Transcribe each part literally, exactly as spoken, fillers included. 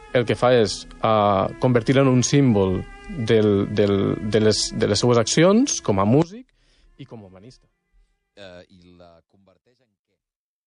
el que fa és uh, convertir-la en un símbol del, del, de, les, de les seues accions com a músic i com a humanista. Uh, I la converteix en què?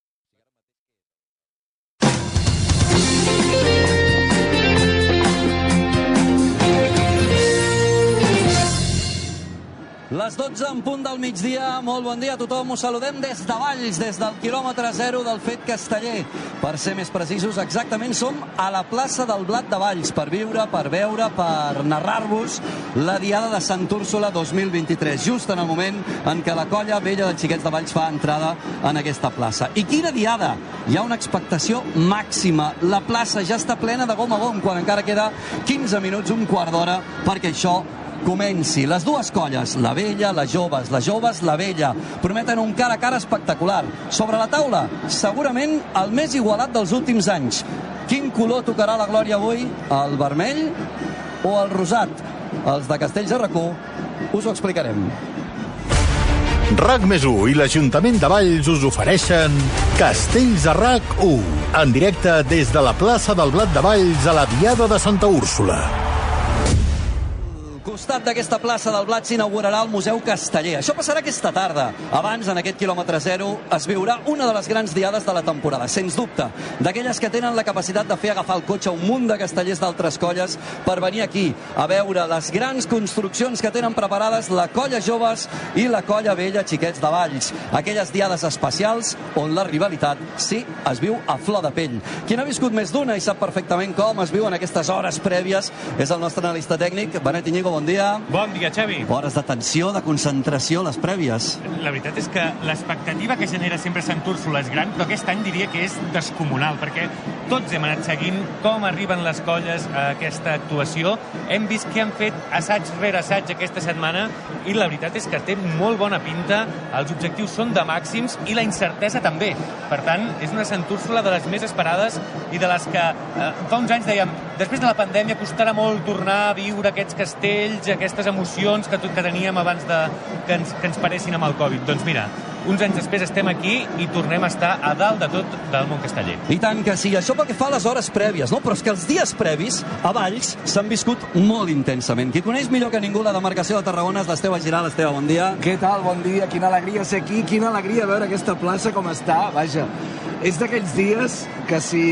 Les dotze en punt del migdia, molt bon dia a tothom, us saludem des de Valls, des del quilòmetre zero del Fet Casteller. Per ser més precisos, exactament som a la plaça del Blat de Valls, per viure, per veure, per narrar-vos la Diada de Sant Úrsula dos mil vint-i-tres, just en el moment en què la colla vella de Xiquets de Valls fa entrada en aquesta plaça. I quina Diada! Hi ha una expectació màxima. La plaça ja està plena de gom a gom, quan encara queda quinze minuts, un quart d'hora, perquè això comenci. Les dues colles, la vella, les joves, les joves, la vella, prometen un cara a cara espectacular. Sobre la taula, segurament el més igualat dels últims anys. Quin color tocarà la Glòria avui? El vermell o el rosat? Els de Castells de Racó us ho explicarem. RAC més u i l'Ajuntament de Valls us ofereixen Castells de RAC u, en directe des de la plaça del Blat de Valls a la Diada de Santa Úrsula. Al costat d'aquesta plaça del Blat s'inaugurarà el Museu Casteller. Això passarà aquesta tarda. Abans, en aquest quilòmetre zero, es viurà una de les grans diades de la temporada, sens dubte, d'aquelles que tenen la capacitat de fer agafar el cotxe a un munt de castellers d'altres colles per venir aquí a veure les grans construccions que tenen preparades la colla joves i la colla vella Xiquets de Valls. Aquelles diades especials on la rivalitat sí es viu a flor de pell. Qui n'ha viscut més d'una i sap perfectament com es viu en aquestes hores prèvies és el nostre analista tècnic, Benet Iñigo. Bon dia. Bon dia, Xavi. Hores de tensió, de concentració, les prèvies. La veritat és que l'expectativa que genera sempre Sant Úrsula és gran, però aquest any diria que és descomunal, perquè tots hem anat seguint com arriben les colles a aquesta actuació. Hem vist que han fet assaig rere assaig aquesta setmana i la veritat és que té molt bona pinta, els objectius són de màxims i la incertesa també. Per tant, és una Sant Úrsula de les més esperades i de les que eh, fa uns anys dèiem, després de la pandèmia costarà molt tornar a viure aquests castells, aquestes emocions que, que teníem abans de, que, ens, que ens paressin amb el Covid. Doncs mira, uns anys després estem aquí i tornem a estar a dalt de tot del món casteller. I tant que sí, això pel que fa a les hores prèvies, no? Però és que els dies previs a Valls s'han viscut molt intensament. Qui coneix millor que ningú la demarcació de Tarragona és l'Esteve Giral. Esteve, bon dia. Què tal? Bon dia. Quina alegria ser aquí, quina alegria veure aquesta plaça com està. Vaja, és d'aquells dies que si,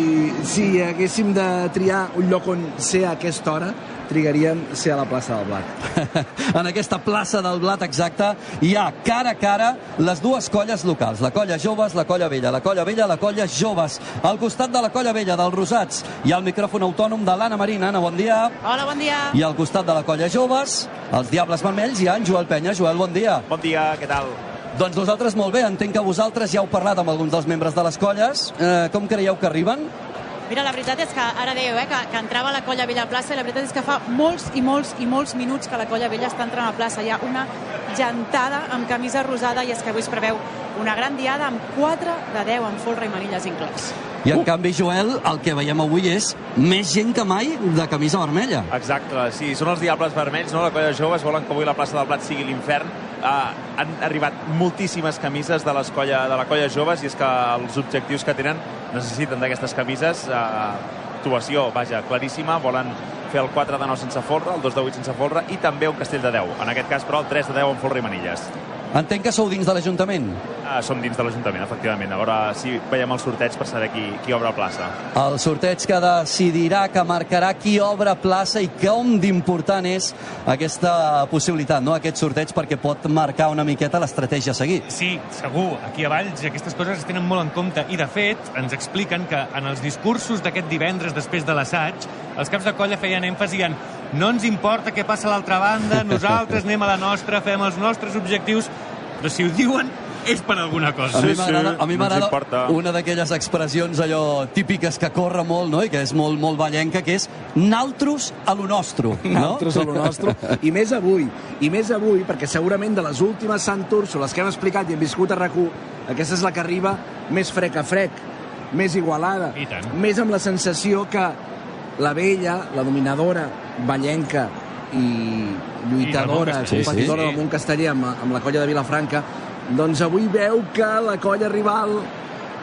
si haguéssim de triar un lloc on ser a aquesta hora, trigaríem ser a la plaça del Blat. En aquesta plaça del Blat exacta hi ha cara a cara les dues colles locals, la colla joves, la colla vella, la colla vella, la colla joves. Al costat de la colla vella dels Rosats hi ha el micròfon autònom de l'Anna Marina. Anna, bon dia. Hola, bon dia. I al costat de la colla joves, els Diables Vermells, hi ha en Joel Penya. Joel, bon dia. Bon dia, què tal? Doncs nosaltres molt bé, entenc que vosaltres ja heu parlat amb alguns dels membres de les colles. Eh, com creieu que arriben? Mira, la veritat és que ara dèieu eh, que, que entrava la colla vella a plaça i la veritat és que fa molts i molts i molts minuts que la colla vella està entrant a plaça. Hi ha una gentada amb camisa rosada i és que avui es preveu una gran diada amb quatre de deu amb folre i manilles inclòs. I en canvi, Joel, el que veiem avui és més gent que mai de camisa vermella. Exacte, sí, són els Diables Vermells, no? La colla joves volen que avui la plaça del Blat sigui l'infern. Uh, han arribat moltíssimes camises de, les colla, de la colla joves i és que els objectius que tenen necessiten d'aquestes camises. Uh, actuació, vaja, claríssima, volen fer el quatre de nou sense folre, el dos de vuit sense folre i també un castell de deu. En aquest cas, però, el tres de deu amb folre i manilles. Entenc que sou dins de l'Ajuntament. Ah, som dins de l'Ajuntament, efectivament. A veure si veiem el sorteig per saber qui, qui obre plaça. El sorteig que decidirà, que marcarà qui obre plaça i com d'important és aquesta possibilitat, no? Aquest sorteig, perquè pot marcar una miqueta l'estratègia a seguir. Sí, segur. Aquí a Valls aquestes coses es tenen molt en compte i, de fet, ens expliquen que en els discursos d'aquest divendres després de l'assaig, els caps de colla feien èmfasi en no ens importa què passa a l'altra banda, nosaltres anem a la nostra, fem els nostres objectius, però si ho diuen és per alguna cosa. A mi m'agrada, a mi no m'agrada una d'aquelles expressions allò típiques que corre molt, no?, i que és molt, molt vallenca, que és naltros a lo nostro. No? Naltros a lo nostro. I més avui, i més avui, perquè segurament de les últimes Sant Úrsules que hem explicat i hem viscut a RAC u, aquesta és la que arriba més frec a frec, més igualada, I tant. més amb la sensació que la vella, la dominadora, vallenca i lluitadora, I del competidora sí, sí. del món casteller amb, amb la colla de Vilafranca, doncs avui veu que la colla rival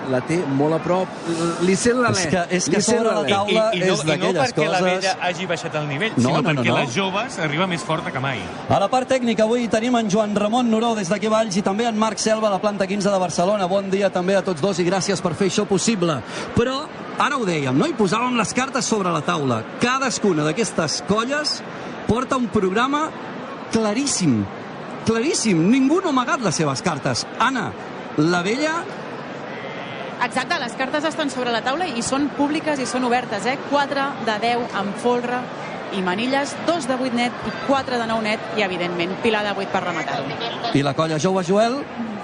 la té molt a prop. Li sent l'alè. És que, és que sobre la taula I, i, i, no, és d'aquelles coses... I no perquè coses... la vella hagi baixat el nivell, no, sinó no, perquè no, no. les joves arriba més forta que mai. A la part tècnica avui tenim en Joan Ramon Noró des d'aquí Valls i també en Marc Selva a la planta quinze de Barcelona. Bon dia també a tots dos i gràcies per fer això possible. Però ara ho dèiem, no? I posàvem les cartes sobre la taula. Cadascuna d'aquestes colles porta un programa claríssim. Claríssim. Ningú no ha amagat les seves cartes. Anna, la vella... Exacte, les cartes estan sobre la taula i són públiques i són obertes, eh? quatre de deu amb folre i manilles, dos de vuit net i quatre de nou net i, evidentment, pilar de vuit per rematar-ho. I la colla jove, Joel?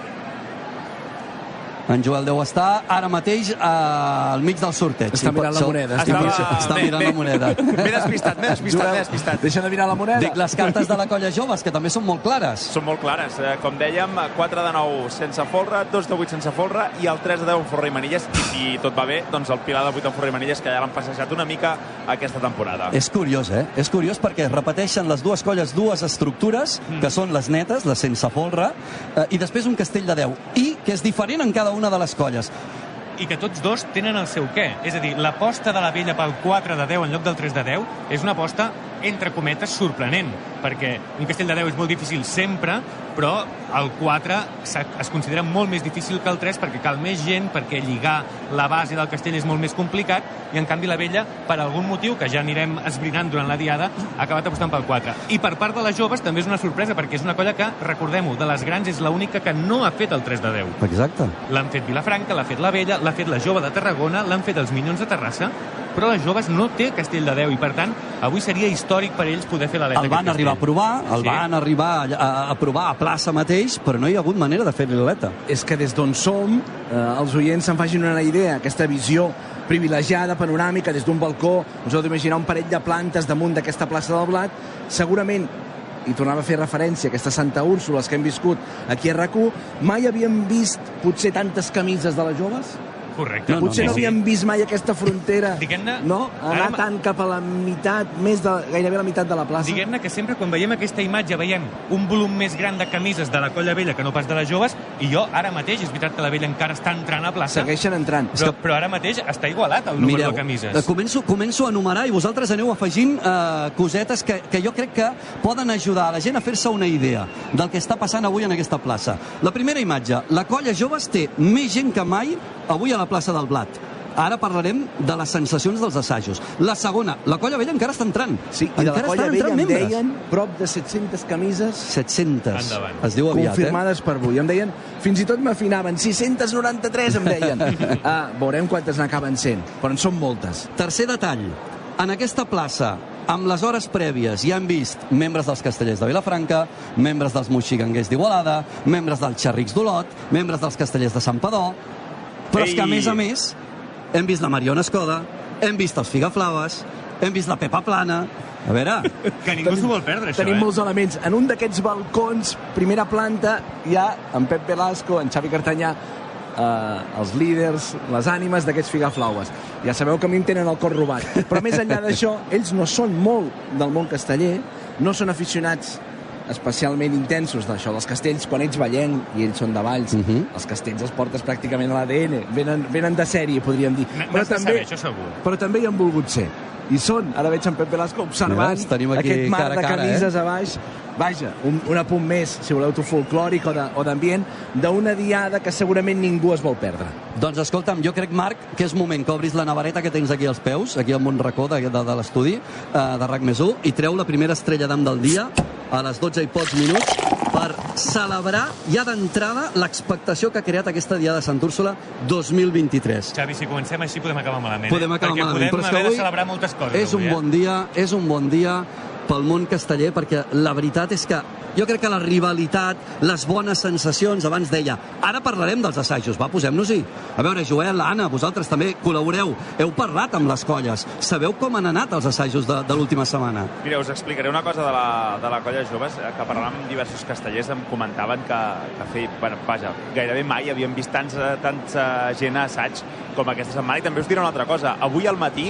En Joel deu estar ara mateix al mig del sorteig. Està mirant la moneda. Estava... Està mirant la moneda. M'he despistat, m'he despistat, m'he despistat. Deixa de mirar la moneda. Dic, les cartes de la colla joves, que també són molt clares. Són molt clares. Eh, Com dèiem, quatre de nou sense folre, dos de vuit sense folre i el tres de deu amb folre i manilles. I si tot va bé, doncs el pilar de vuit amb folre i manilles, que ja l'han passejat una mica aquesta temporada. És curiós, eh? És curiós perquè es repeteixen les dues colles dues estructures, que són les netes, les sense folre, eh, i després un castell de deu. I que és diferent en cada una de les colles. I que tots dos tenen el seu què. És a dir, l'aposta de la vella pel quatre de deu en lloc del tres de deu és una aposta, entre cometes, sorprenent, perquè un castell de deu és molt difícil sempre, però el quatre es considera molt més difícil que el tres perquè cal més gent, perquè lligar la base del castell és molt més complicat, i en canvi la vella, per algun motiu que ja anirem esbrinant durant la diada, ha acabat apostant pel quatre. I per part de les joves també és una sorpresa, perquè és una colla que, recordem-ho, de les grans és l'única que no ha fet el tres de deu. Exacte. L'han fet Vilafranca, l'ha fet la vella, l'ha fet la jove de Tarragona, l'han fet els Minyons de Terrassa, però les joves no té castell de deu i, per tant, avui seria històric per ells poder fer l'aleta. El van arribar a provar, el Sí. van arribar a, a provar a plaça mateix, però no hi ha hagut manera de fer-li l'aleta. És que des d'on som, eh, els oients se'n facin una idea, aquesta visió privilegiada, panoràmica, des d'un balcó, us heu d'imaginar un parell de plantes damunt d'aquesta plaça del Blat, segurament, i tornava a fer referència a aquestes Santa Úrsules que hem viscut aquí a RAC u, mai havíem vist potser tantes camises de les joves? Correcte. No, Potser no, sí, sí. havíem vist mai aquesta frontera, Diguem-ne, no? Anar ara- tant cap a la meitat, més de, gairebé la meitat de la plaça. Diguem-ne que sempre quan veiem aquesta imatge veiem un volum més gran de camises de la colla vella que no pas de les joves, i jo ara mateix, és veritat que la vella encara està entrant a plaça, Segueixen entrant. però, però ara mateix està igualat el número Mireu, de camises. eh, començo, començo a enumerar i vosaltres aneu afegint eh, cosetes que, que jo crec que poden ajudar a la gent a fer-se una idea del que està passant avui en aquesta plaça. La primera imatge, la colla joves té més gent que mai avui a la plaça del Blat. Ara parlarem de les sensacions dels assajos. La segona, la colla vella encara està entrant. Sí, i de la encara colla estan vella entrant em membres. deien prop de set-centes camises set-centes. Endavant. Es diu aviat, confirmades per avui. Em deien, fins i tot m'afinaven, sis-centes noranta-tres em deien. Ah, veurem quantes n'acaben sent, però en són moltes. eh? Tercer detall. En aquesta plaça, amb les hores prèvies, ja hem vist membres dels Castellers de Vilafranca, membres dels Moixiganguers d'Igualada, membres dels Xerrics d'Olot, membres dels Castellers de Santpedor, però és que, a més a més, hem vist la Mariona Escoda, hem vist els Figaflaves, hem vist la Pepa Plana. A veure, Que ningú s'ho vol perdre, això, Tenim eh? molts elements. En un d'aquests balcons, primera planta, hi ha en Pep Velasco, en Xavi Cartanyà, eh, els líders, les ànimes d'aquests Figaflaues. Ja sabeu que a mi em tenen el cor robat. Però més enllà d'això, ells no són molt del món casteller, no són aficionats especialment intensos d'això dels castells, quan ets ballenc i ells són de Valls, Mhm. els castells els portes pràcticament a l'A D N, venen, venen de sèrie, podríem dir. N- N'has de saber, això segur. però també hi han volgut ser. I són, ara veig en Pep Velasco observant Veus? Tenim aquí aquest mar cara a de cara, camises eh? a baix. Vaja, un, un apunt més, si voleu tu, folclòric o de- o d'ambient, d'una diada que segurament ningú es vol perdre. doncs escolta'm, jo crec, Marc, que és moment que obris la navareta que tens aquí als peus, aquí al Montracó de, de, de l'estudi eh, de RAC més u, i treu la primera estrella d'am del dia a les dotze i pocs minuts per celebrar ja d'entrada l'expectació que ha creat aquesta diada de Sant Úrsula dos mil vint-i-tres. Xavi, si comencem així podem acabar malament. Podem eh? acabar Perquè malament, podem però és que haver avui de celebrar moltes coses. és un avui, eh? bon dia, és un bon dia pel món casteller, perquè la veritat és que jo crec que la rivalitat, les bones sensacions, abans deia, ara parlarem dels assajos, va, posem-nos-hi. A veure, Joel, Anna, vosaltres també col·laboreu, heu parlat amb les colles, sabeu com han anat els assajos de, de l'última setmana? Mira, us explicaré una cosa de la, de la colla joves, eh, que parlant amb diversos castellers em comentaven que, que feia, bueno, vaja, gairebé mai havíem vist tants, tanta gent a assaig com aquesta setmana. I també us diré una altra cosa, avui al matí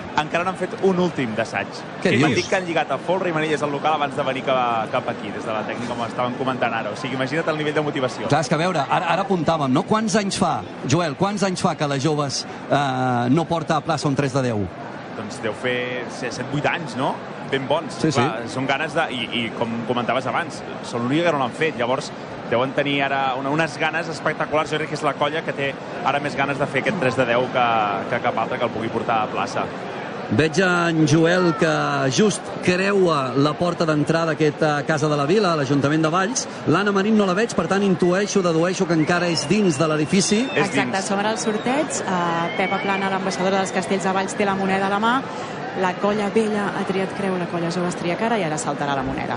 encara n'han fet un últim d'assaig. Què dius? M'han dit que han lligat a Folra i Manilles al local abans de venir cap, cap aquí, des de la tècnica, com estaven comentant ara. O sigui, imagina't el nivell de motivació. Clar, és que a veure, ara, ara apuntàvem, no? Quants anys fa, Joel, quants anys fa que les joves eh, no porta a plaça un tres de deu? Doncs deu fer set vuit anys, no? Ben bons. Sí, Clar, sí. Són ganes de... I, i com comentaves abans, són l'única que no l'han fet. Llavors, deuen tenir ara una, unes ganes espectaculars. Jo crec que és la colla que té ara més ganes de fer aquest tres de deu que, que cap altre que el pugui portar a plaça. Veig en Joel que just creua la porta d'entrada d'aquesta Casa de la Vila, a l'Ajuntament de Valls. L'Anna Marín no la veig, per tant, intueixo, dedueixo que encara és dins de l'edifici. Exacte, som ara al sorteig. Uh, Pepa Plana, l'ambaixadora dels Castells de Valls, té la moneda a la mà. La colla vella ha triat creu, la colla jove es tria cara i ara saltarà la moneda.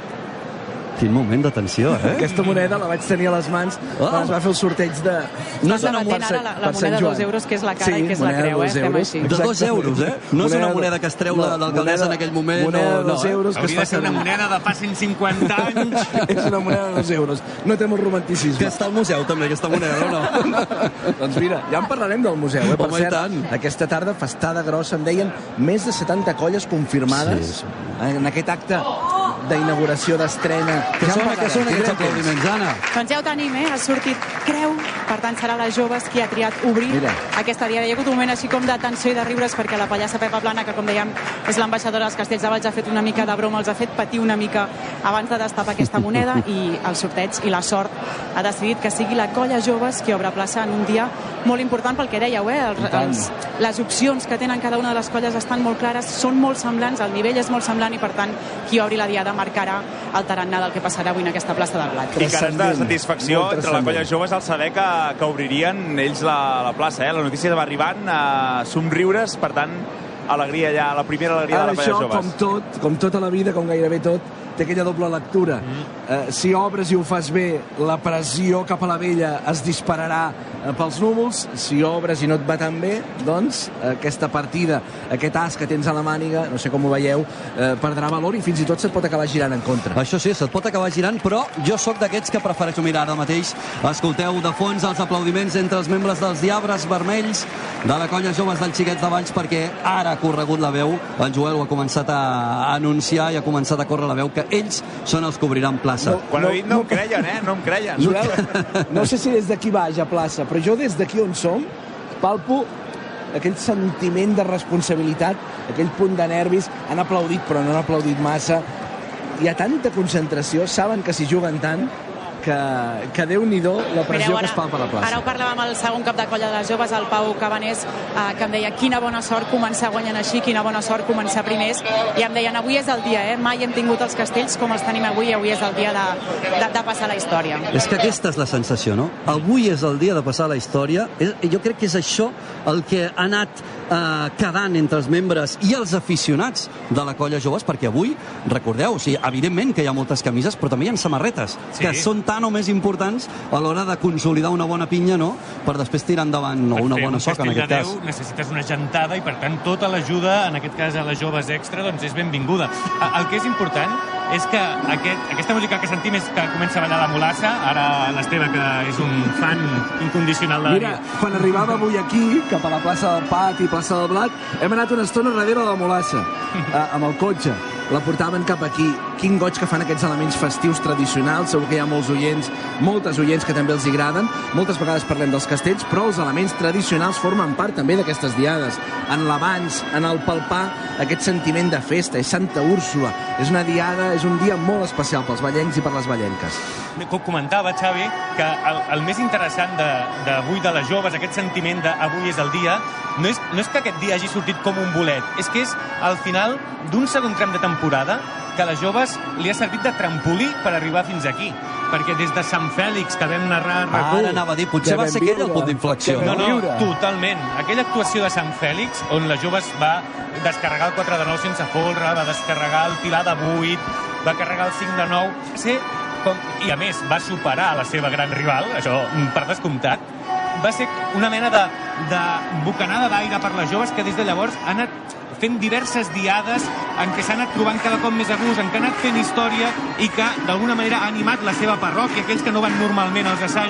Quin moment de tensió, eh? Aquesta moneda la vaig tenir a les mans Oh. quan es va fer el sorteig de... No és una moneda, ara la, la moneda de dos euros, que és la cara Sí, i que és la moneda de creu, eh? dos Estem euros. així. De dos euros, eh? No és una moneda que es treu la- l'alcaldessa en aquell moment, Moneda no, de dos no, eh? euros que es Hauria fa de ser una servir. moneda de fa cent cinquanta anys. És una moneda de dos euros. No té molt romanticisme. Que està al museu, també, aquesta moneda, o no? Doncs mira, ja en parlarem del museu, eh? Per Home, i cert, tant. aquesta tarda, festada grossa, em deien més de setanta colles confirmades Sí, en aquest acte d'inauguració, d'estrena. Que Ja en sona, que parlarem, sona aquests tindrem temps. aplaudiments, Anna. Doncs ja ho tenim, eh? Ha sortit creu, per tant serà les joves qui ha triat obrir Mira. aquesta diada. Hi ha hagut un moment així com de tensió i de riures perquè la pallassa Pepa Plana, que com dèiem és l'ambaixadora dels Castells de Valls, ha fet una mica de broma, els ha fet patir una mica abans de destapar aquesta moneda i el sorteig i la sort ha decidit que sigui la colla joves qui obre plaça en un dia molt important pel que dèieu, eh? Els, els, les opcions que tenen cada una de les colles estan molt clares, són molt semblants, el nivell és molt semblant i per tant qui obri la diada marcarà el tarannà del que passarà avui en aquesta plaça del Blat. I cares de Transcendent, satisfacció molt entre la colla transcendent. joves al saber que, que obririen ells la, la plaça. Eh? La notícia va arribant a somriures, per tant, alegria ja, la primera alegria Ara de la colla això, joves. com tot, com tota la vida, com gairebé tot, té aquella doble lectura. Mm. Eh, si obres i ho fas bé, la pressió cap a la vella es dispararà eh, pels núvols. Si obres i no et va tan bé, doncs eh, aquesta partida, aquest as que tens a la màniga, no sé com ho veieu, eh, perdrà valor i fins i tot se't pot acabar girant en contra. Això sí, se't pot acabar girant, però jo sóc d'aquests que prefereixo mirar ara mateix. Escolteu de fons els aplaudiments entre els membres dels Diabres Vermells de la colla joves dels Xiquets de Valls, perquè ara ha corregut la veu, el Joel ho ha començat a anunciar i ha començat a córrer la veu, que ells són els que obriran plaça. No. Quan ho he dit no em creien, eh? No em creien. Joel, no sé si des d'aquí baix a plaça, però jo des d'aquí on som palpo aquell sentiment de responsabilitat, aquell punt de nervis. Han aplaudit, però no han aplaudit massa. Hi ha tanta concentració, saben que s'hi juguen tant, que, que Déu-n'hi-do la pressió Mireu, que es palpa a la plaça. Ara ho parlàvem amb el segon cap de colla de les joves, el Pau Cabanés, eh, que em deia quina bona sort començar guanyant així, quina bona sort començar primers, i em deien avui és el dia, eh? Mai hem tingut els castells com els tenim avui, avui és el dia de, de, de passar la història. És que aquesta és la sensació, no? Avui és el dia de passar la història. Jo crec que és això el que ha anat eh, quedant entre els membres i els aficionats de la colla joves, perquè avui, recordeu, o sigui, evidentment que hi ha moltes camises, però també hi ha samarretes, Sí. que són tan o més importants a l'hora de consolidar una bona pinya, no?, per després tirar endavant no, Per una fer bona un soca, en castell aquest de cas. deu necessites una gentada i, per tant, tota l'ajuda, en aquest cas a les joves extra, doncs és benvinguda. A- El que és important és que aquest, aquesta música que sentim és que comença a ballar la mulassa, ara l'Esteve, que és un fan incondicional de la Mira, quan arribava avui aquí, cap a la plaça del Pati, plaça del Blat, hem anat una estona darrere de la Molassa, eh, amb el cotxe. La portaven cap aquí. Quin goig que fan aquests elements festius tradicionals. Segur que hi ha molts oients, moltes oients que també els agraden. Moltes vegades parlem dels castells, però els elements tradicionals formen part també d'aquestes diades. En l'abans, en el palpar, aquest sentiment de festa. És Santa Úrsula. És una diada, és un dia molt especial pels ballencs i per les ballenques. Com comentava, Xavi, que el, el més interessant d'avui de, de les joves, aquest sentiment d'avui és el dia, no és, no és que aquest dia hagi sortit com un bolet, és que és al final d'un segon tram de temporada que a les joves li ha servit de trampolí per arribar fins aquí. Perquè des de Sant Fèlix, que vam narrar... Ara anava a dir, potser Que va ser vam aquell el viure. punt d'inflexió. Que No, No? no, viure. totalment. Aquella actuació de Sant Fèlix, on les joves va descarregar el quatre de nou sense folre, va descarregar el pilar de vuit, va carregar el cinc de nou, va ser com... i a més va superar la seva gran rival, això per descomptat, va ser una mena de, de bocanada d'aire per les joves que des de llavors ha anat fent diverses diades en què s'ha anat trobant cada cop més a gust, en què ha anat fent història i que d'alguna manera ha animat la seva parròquia, aquells que no van normalment als assajos,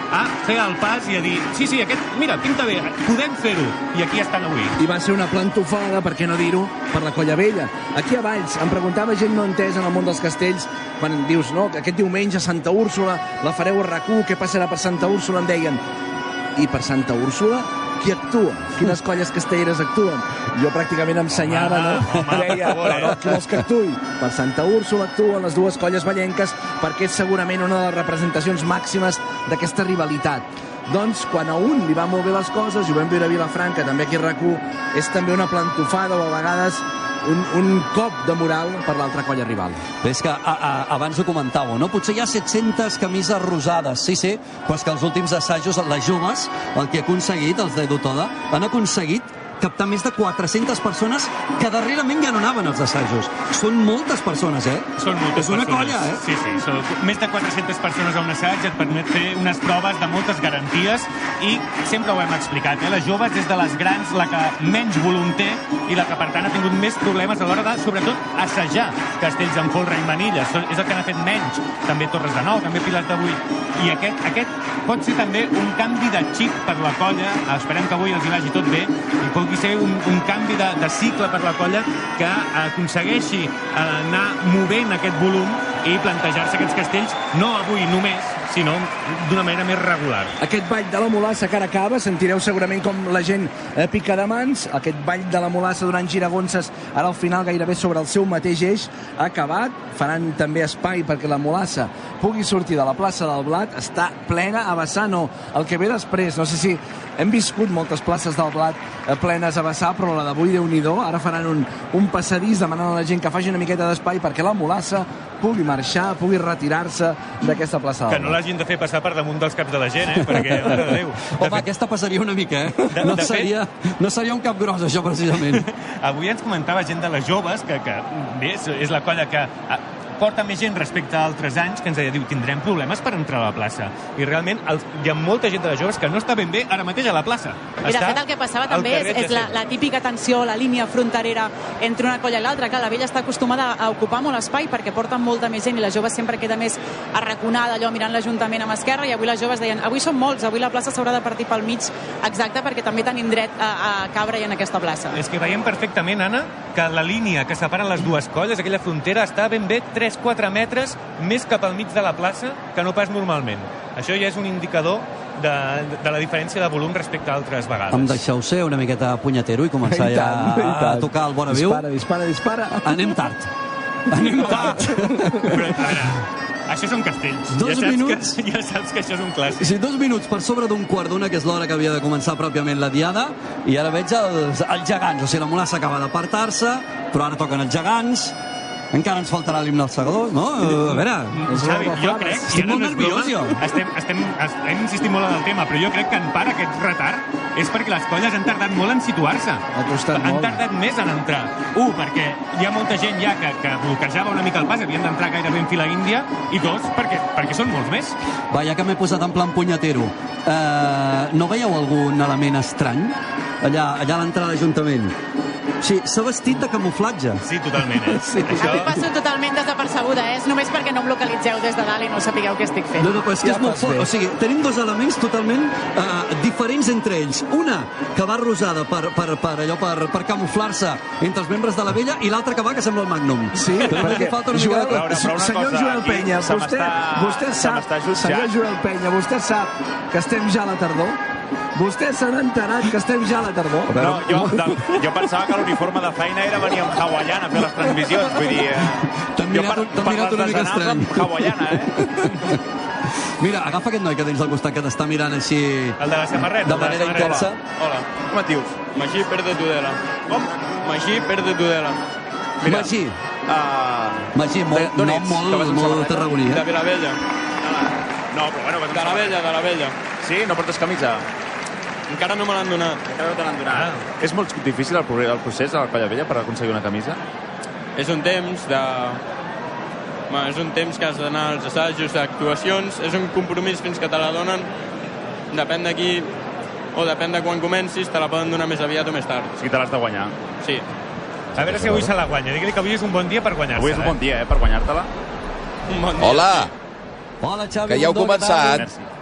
a fer el pas i a dir, sí, sí, aquest, mira, pinta bé, podem fer-ho, i aquí estan avui. I va ser una plantofada, per què no dir-ho, per la Colla Vella. Aquí a Valls, em preguntava gent no entesa en el món dels castells, quan dius, no, que aquest diumenge a Santa Úrsula la fareu a RAC u, què passarà per Santa Úrsula? Em deien, i per Santa Úrsula qui actua? Quines colles castelleres actuen? Jo pràcticament em senyava, no? Home, Deia, per favor, però eh? qui vols que actuï? Per Santa Úrsula actuen les dues colles vallenques perquè és segurament una de les representacions màximes d'aquesta rivalitat. Doncs quan a un li va molt bé les coses, i ho vam veure a Vilafranca, també aquí a RAC u, és també una plantofada o a vegades un, un cop de moral per l'altra colla rival. És que a, a, abans ho comentàveu, no? Potser hi ha set-centes camises rosades, sí, sí, però és que els últims assajos, les joves, el que ha aconseguit, els de Dotoda, han aconseguit captar més de quatre-centes persones que darrerament ja no anaven als assajos. Són moltes persones, eh? Són moltes És una persones. colla, eh? Sí, sí, són més de quatre-centes persones a un assaig, et permet fer unes proves de moltes garanties i sempre ho hem explicat, eh? Les joves és de les grans la que menys volum té i la que, per tant, ha tingut més problemes a l'hora de, sobretot, assajar castells amb folre i manilles. És el que n'ha fet menys. També Torres de Nou, també Pilars de Vuit. I aquest, aquest pot ser també un canvi de xip per la colla. Esperem que avui els hi vagi tot bé i pugui ser un, un canvi de, de cicle per la colla que aconsegueixi anar movent aquest volum i plantejar-se aquests castells no avui només, sinó d'una manera més regular. Aquest ball de la Mulassa que ara acaba, sentireu segurament com la gent eh, pica de mans. Aquest ball de la Mulassa durant giragonses, ara al final gairebé sobre el seu mateix eix, ha acabat. Faran també espai perquè la Mulassa pugui sortir de la plaça del Blat. Està plena a vessar, no. El que ve després, no sé si hem viscut moltes places del Blat eh, plenes a vessar, però la d'avui, Déu-n'hi-do, ara faran un, un passadís demanant a la gent que faci una miqueta d'espai perquè la Mulassa pugui marxar, pugui retirar-se d'aquesta plaça del Que no Blat. l'hagin de fer passar per damunt dels caps de la gent, eh? Perquè, mare de Déu. De Home, fet, aquesta passaria una mica, eh? De- No de fet- seria, no seria un cap gros, això, precisament. avui ens comentava gent de les joves, que, que bé, és, és la colla que a, porta més gent respecte a altres anys, que ens deia, diu, tindrem problemes per entrar a la plaça. I realment el, hi ha molta gent de les joves que no està ben bé ara mateix a la plaça. I de fet el que passava també és, és la, la típica tensió, la línia fronterera entre una colla i l'altra, que la vella està acostumada a ocupar molt espai perquè porten molta més gent i la jove sempre queda més arraconada, allò mirant l'Ajuntament amb esquerra, i avui les joves deien, avui som molts, avui la plaça s'haurà de partir pel mig, exacte, perquè també tenim dret a, a cabre en aquesta plaça. És que veiem perfectament, Anna, que la línia que separa les dues colles, aquella frontera, està ben bé tres quatre metres més cap al mig de la plaça que no pas normalment. Això ja és un indicador de, de la diferència de volum respecte a altres vegades. Em deixeu ser una miqueta punyetero i començar I ja tant, i a, a tant. tocar el vora viu. Dispara, dispara, dispara. Anem tard. Anem tard. Però, a veure, això són castells. Dos ja saps minuts. Que, ja saps que això és un clàssic. Sí, dos minuts per sobre d'un quart d'una, que és l'hora que havia de començar pròpiament la diada, i ara veig els, els gegants. O sigui, la Mulassa acaba d'apartar-se, però ara toquen els gegants. Encara ens faltarà l'himne al segador, no? A veure... Xavi, jo crec... Estic i ara molt no és nerviós, broma, jo. Estem, estem, estem, hem insistit molt en el tema, però jo crec que en part aquest retard és perquè les colles han tardat molt en situar-se. Ha costat Han molt. tardat més en entrar. Un, perquè hi ha molta gent ja que, que bloquejava una mica el pas, havien d'entrar gairebé en fila índia, i dos, perquè, perquè són molts més. Va, ja que m'he posat en plan punyetero, eh, no veieu algun element estrany allà, allà a l'entrada de l'Ajuntament? Sí, s'ha vestit de camuflatge. Sí, totalment, eh? Sí. A mi passo totalment desapercebuda, eh? És només perquè no em localitzeu des de dalt i no sapigueu què estic fent. No, no, però és que Ja és molt fas fort. bé. O sigui, tenim dos elements totalment eh, diferents entre ells. Una que va rosada per, per, per, allò, per, per camuflar-se entre els membres de la vella, i l'altra que va que sembla el Magnum. Sí, Però perquè li falta una mica de... Joel- Però una senyor cosa, Joel aquí Penya, se vostè, m'està- vostè se sap, m'està jutjant. senyor Joel Penya, vostè sap que estem ja a la tardor? Vostè s'ha enterat que estem ja a la tardor? No, jo, del, jo pensava que l'uniforme de feina era venir amb hawaiana a fer les transmissions. Vull dir, eh, T'han jo mirat, per, t'han per mirat les una mica desenals estrany. amb hawaiana, eh? Mira, agafa aquest noi que tens al costat que t'està mirant així... El de la samarreta. De el la manera samarreta. intensa. Hola, Com et dius? Magí Perde Tudela. Com? Magí Perde Tudela. Mira. Magí, Uh, Magí, molt, D'on nom ets? molt, Que vas amb molt samarreta? tarragoní, De eh? Vilavella. no, però bueno, vas amb De la samarreta. Vella, de la Vella. Sí? No portes camisa? Encara no me l'han donat. Encara no te l'han donat. Ah. És molt difícil el, pro- el procés a la Colla Vella per aconseguir una camisa? És un temps de... Bueno, és un temps que has d'anar als assajos, d'actuacions. És un compromís fins que te la donen. Depèn d'aquí, o depèn de quan comencis, te la poden donar més aviat o més tard. O sigui, te l'has de guanyar. Sí. A veure si avui se la guanya. Digue-li que avui és un bon dia per guanyar-se. Avui és un bon dia, eh, per guanyar-te-la. Un bon dia. Hola, Hola, Xavi. que ja heu Bundó, què tal? començat. Merci.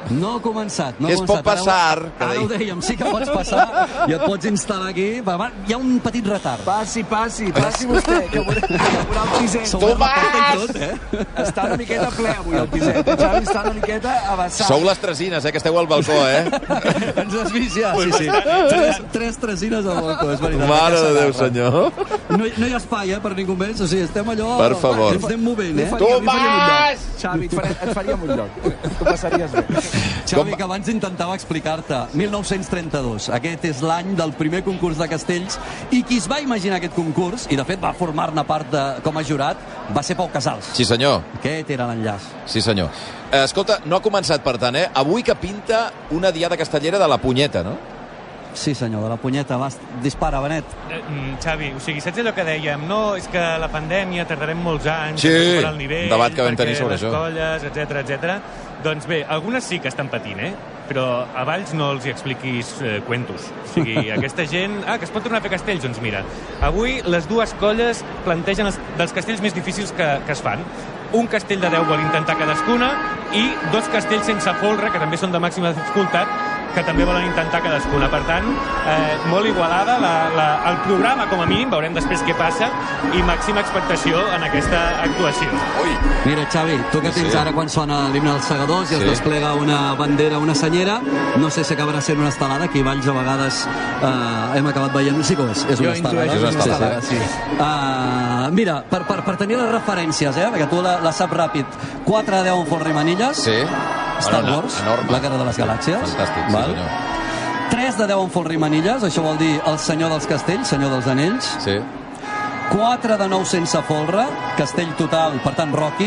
No ha començat, no ha Que es pot començat. passar, Ara, carai. ara ho dèiem, sí que pots passar i et pots instal·lar aquí. Va, va, hi ha un petit retard. Passi, passi, passi vostè, que veurà, que veurà el piset. Tomàs! Tot, eh? Està una miqueta ple avui el piset. El Xavi està una miqueta avançat. Sou les tresines, eh, que esteu al balcó, eh? Ens has vist ja, sí, sí. Tres, tres tresines al balcó, és veritat. Mare de Déu, senyor. No, no hi ha espai, eh, per ningú més. O sigui, estem allò... Per favor. Ens anem movent, eh? Tomàs! Xavi, et faríem, et faríem un lloc. Tu passaries bé. Xavi, que abans intentava explicar-te. mil nou-cents trenta-dos. Aquest és l'any del primer concurs de castells i qui es va imaginar aquest concurs, i de fet va formar-ne part de, com a jurat, va ser Pau Casals. Sí, senyor. Aquest era l'enllaç. Sí, senyor. Eh, escolta, no ha començat, per tant, eh? Avui que pinta una diada castellera de la punyeta, no? Sí, senyor, de la punyeta. Va, dispara, Benet. Eh, mm, Xavi, o sigui, saps allò que dèiem? No, és que la pandèmia tardarem molts anys Sí, a recuperar el nivell, debat que vam perquè tenir sobre les això. colles, etcètera, etcètera. Doncs bé, algunes sí que estan patint, eh? Però a Valls no els hi expliquis eh, cuentos. O sigui, aquesta gent... Ah, que es pot tornar a fer castells? Doncs mira, avui les dues colles plantegen els, dels castells més difícils que, que es fan. Un castell de deu vol intentar cadascuna i dos castells sense folre, que també són de màxima dificultat, que també volen intentar cadascuna. Per tant, eh, molt igualada la, la, el programa, com a mínim, veurem després què passa, i màxima expectació en aquesta actuació. Ui! Mira, Xavi, tu que tens Sí. ara quan sona l'himne dels segadors i es Sí. desplega una bandera, una senyera, no sé si acabarà sent una estelada, aquí a Valls a vegades eh, hem acabat veient... Sí que ho és, és Jo una estelada. intueixo que és una estelada, sí. Uh, mira, per, per, per tenir les referències, eh, perquè tu la, la saps ràpid, quatre de deu en Folre i Manilles, Sí. Star Bueno, Wars, enorme. la Guerra de les Galàxies. Fantàstic, sí, val? senyor. tres de deu en Folre i Manilles, això vol dir el senyor dels castells, senyor dels anells. Sí. quatre de nou sense folre, castell total, per tant, Rocky.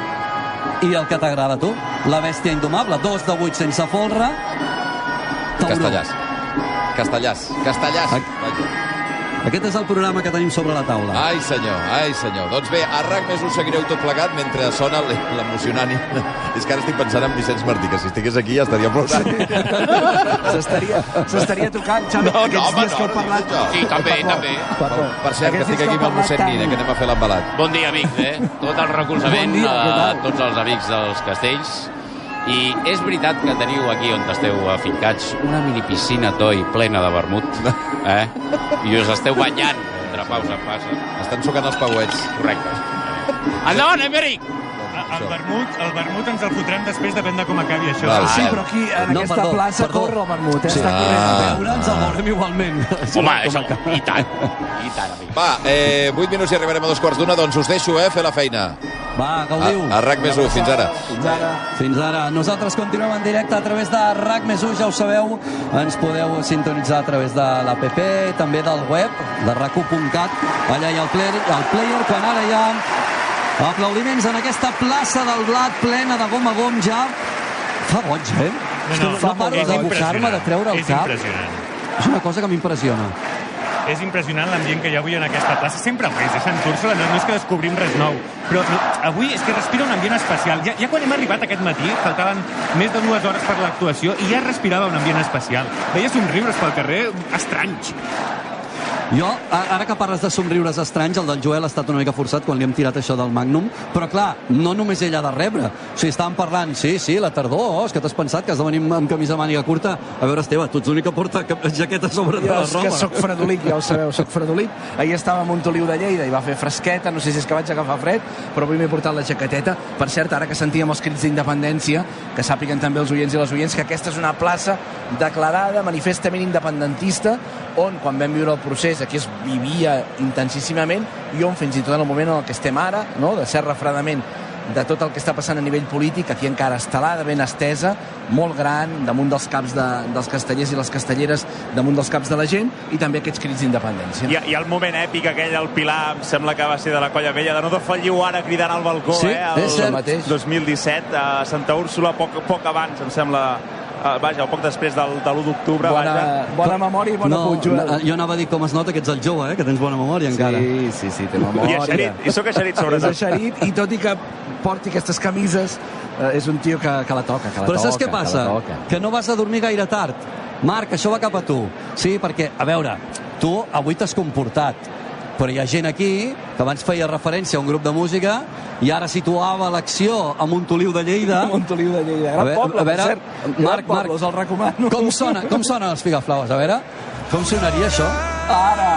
I el que t'agrada a tu, la bèstia indomable. dos de vuit sense folre, Tauró. Castellàs. Castellàs. Castellàs. Ac- Vaja. Aquest és el programa que tenim sobre la taula. Ai, senyor, ai, senyor. Doncs bé, a RAC més us seguireu tot plegat mentre sona l'emocionant. És que ara estic pensant en Vicenç Martí, que si estigués aquí ja estaria plorant. S'estaria s'estaria tocant, Xavi, No, no, aquests home, dies que heu no, parlat... no, Sí, també, també. Perdó. Per cert, que Aquests estic dies aquí heu amb el mossèn parlat Nina, tant- que anem a fer l'embalat. Bon dia, amics, eh? Tot el recolzament Bon dia, què a tal? tots els amics dels castells. I és veritat que teniu aquí on esteu afincats una mini piscina toi plena de vermut, eh? I us esteu banyant entre pausa en pausa. Estan sucant els pauets. Correcte. Endavant, Emeric! El vermut, el vermut ens el fotrem després, depèn de com acabi això. Val. Sí, però aquí, en No, aquesta perdó, plaça, perdó. corre el vermut, eh? Sí. Està corrent. Ah. Veure'ns el veurem igualment. Home, això, i tant, i tant, amic. Va, eh, vuit minuts i arribarem a dos quarts d'una, doncs us deixo, eh, fer la feina. Va, gaudiu. A, a RAC més u, fins ara. Fins ara. Fins ara. Nosaltres continuem en directe a través de RAC més u, ja ho sabeu. Ens podeu sintonitzar a través de l'app, també del web, de rac u punt cat. Allà hi ha el player, el player quan ara hi ha aplaudiments en aquesta plaça del blat plena de gom a gom ja. Fa boig, eh? No, no, no paro és d'abocar-me, de treure el és cap. impressionant. És una cosa que m'impressiona. És impressionant l'ambient que hi ha avui en aquesta plaça. Sempre ho és, a Sant Úrsula, no, no és que descobrim res nou. Però no, avui és que respira un ambient especial. Ja, ja quan hem arribat aquest matí, faltaven més de dues hores per l'actuació i ja respirava un ambient especial. Veia somriures pel carrer estranys. Jo, a- ara que parles de somriures estranys, el del Joel ha estat una mica forçat quan li hem tirat això del Magnum, però clar, no només ell ha de rebre. O sigui, estàvem parlant, sí, sí, la tardor, oh, és que t'has pensat que has de venir amb, amb camisa màniga curta. A veure, Esteve, tu ets l'únic que porta cap- jaqueta a sobre de Jo la és que roba. soc fredolic, ja ho sabeu, soc fredolic. Ahir estava a Montoliu de Lleida i va fer fresqueta, no sé si és que vaig agafar fred, però avui m'he portat la jaqueteta. Per cert, ara que sentíem els crits d'independència, que sàpiguen també els oients i les oients que aquesta és una plaça declarada manifestament independentista, on, quan vam viure el procés, aquí es vivia intensíssimament i on, fins i tot en el moment en el que estem ara, no?, de cert refredament de tot el que està passant a nivell polític, aquí encara estelada, ben estesa, molt gran, damunt dels caps de, dels castellers i les castelleres, damunt dels caps de la gent, i també aquests crits d'independència. I, I el moment èpic aquell al Pilar, em sembla que va ser de la Colla Vella, de no defalliu ara cridant al balcó, Sí, eh? és cert. El mateix. dos mil disset, a Santa Úrsula, poc, poc abans, em sembla, eh, vaja, poc després del, de l'u d'octubre, vaja. Bona, bona memòria i bona No, punt, Joel. no, jo anava a dir com es nota que ets el jove, eh? Que tens bona memòria encara. Sí, sí, sí, té I memòria. eixerit, i sóc eixerit És sobretot. eixerit, i tot i que porti aquestes camises, eh, és un tio que, que la toca, que la Però toca. saps què que passa? la toca. Que no vas a dormir gaire tard. Marc, això va cap a tu. Sí, perquè, a veure, tu avui t'has comportat. però hi ha gent aquí que abans feia referència a un grup de música i ara situava l'acció a Montoliu de Lleida. A Montoliu de Lleida, gran poble, per cert. Marc, Marc, us el recomano. Com sona, com sonen els Pigaflaues? A veure, com sonaria això? Ara!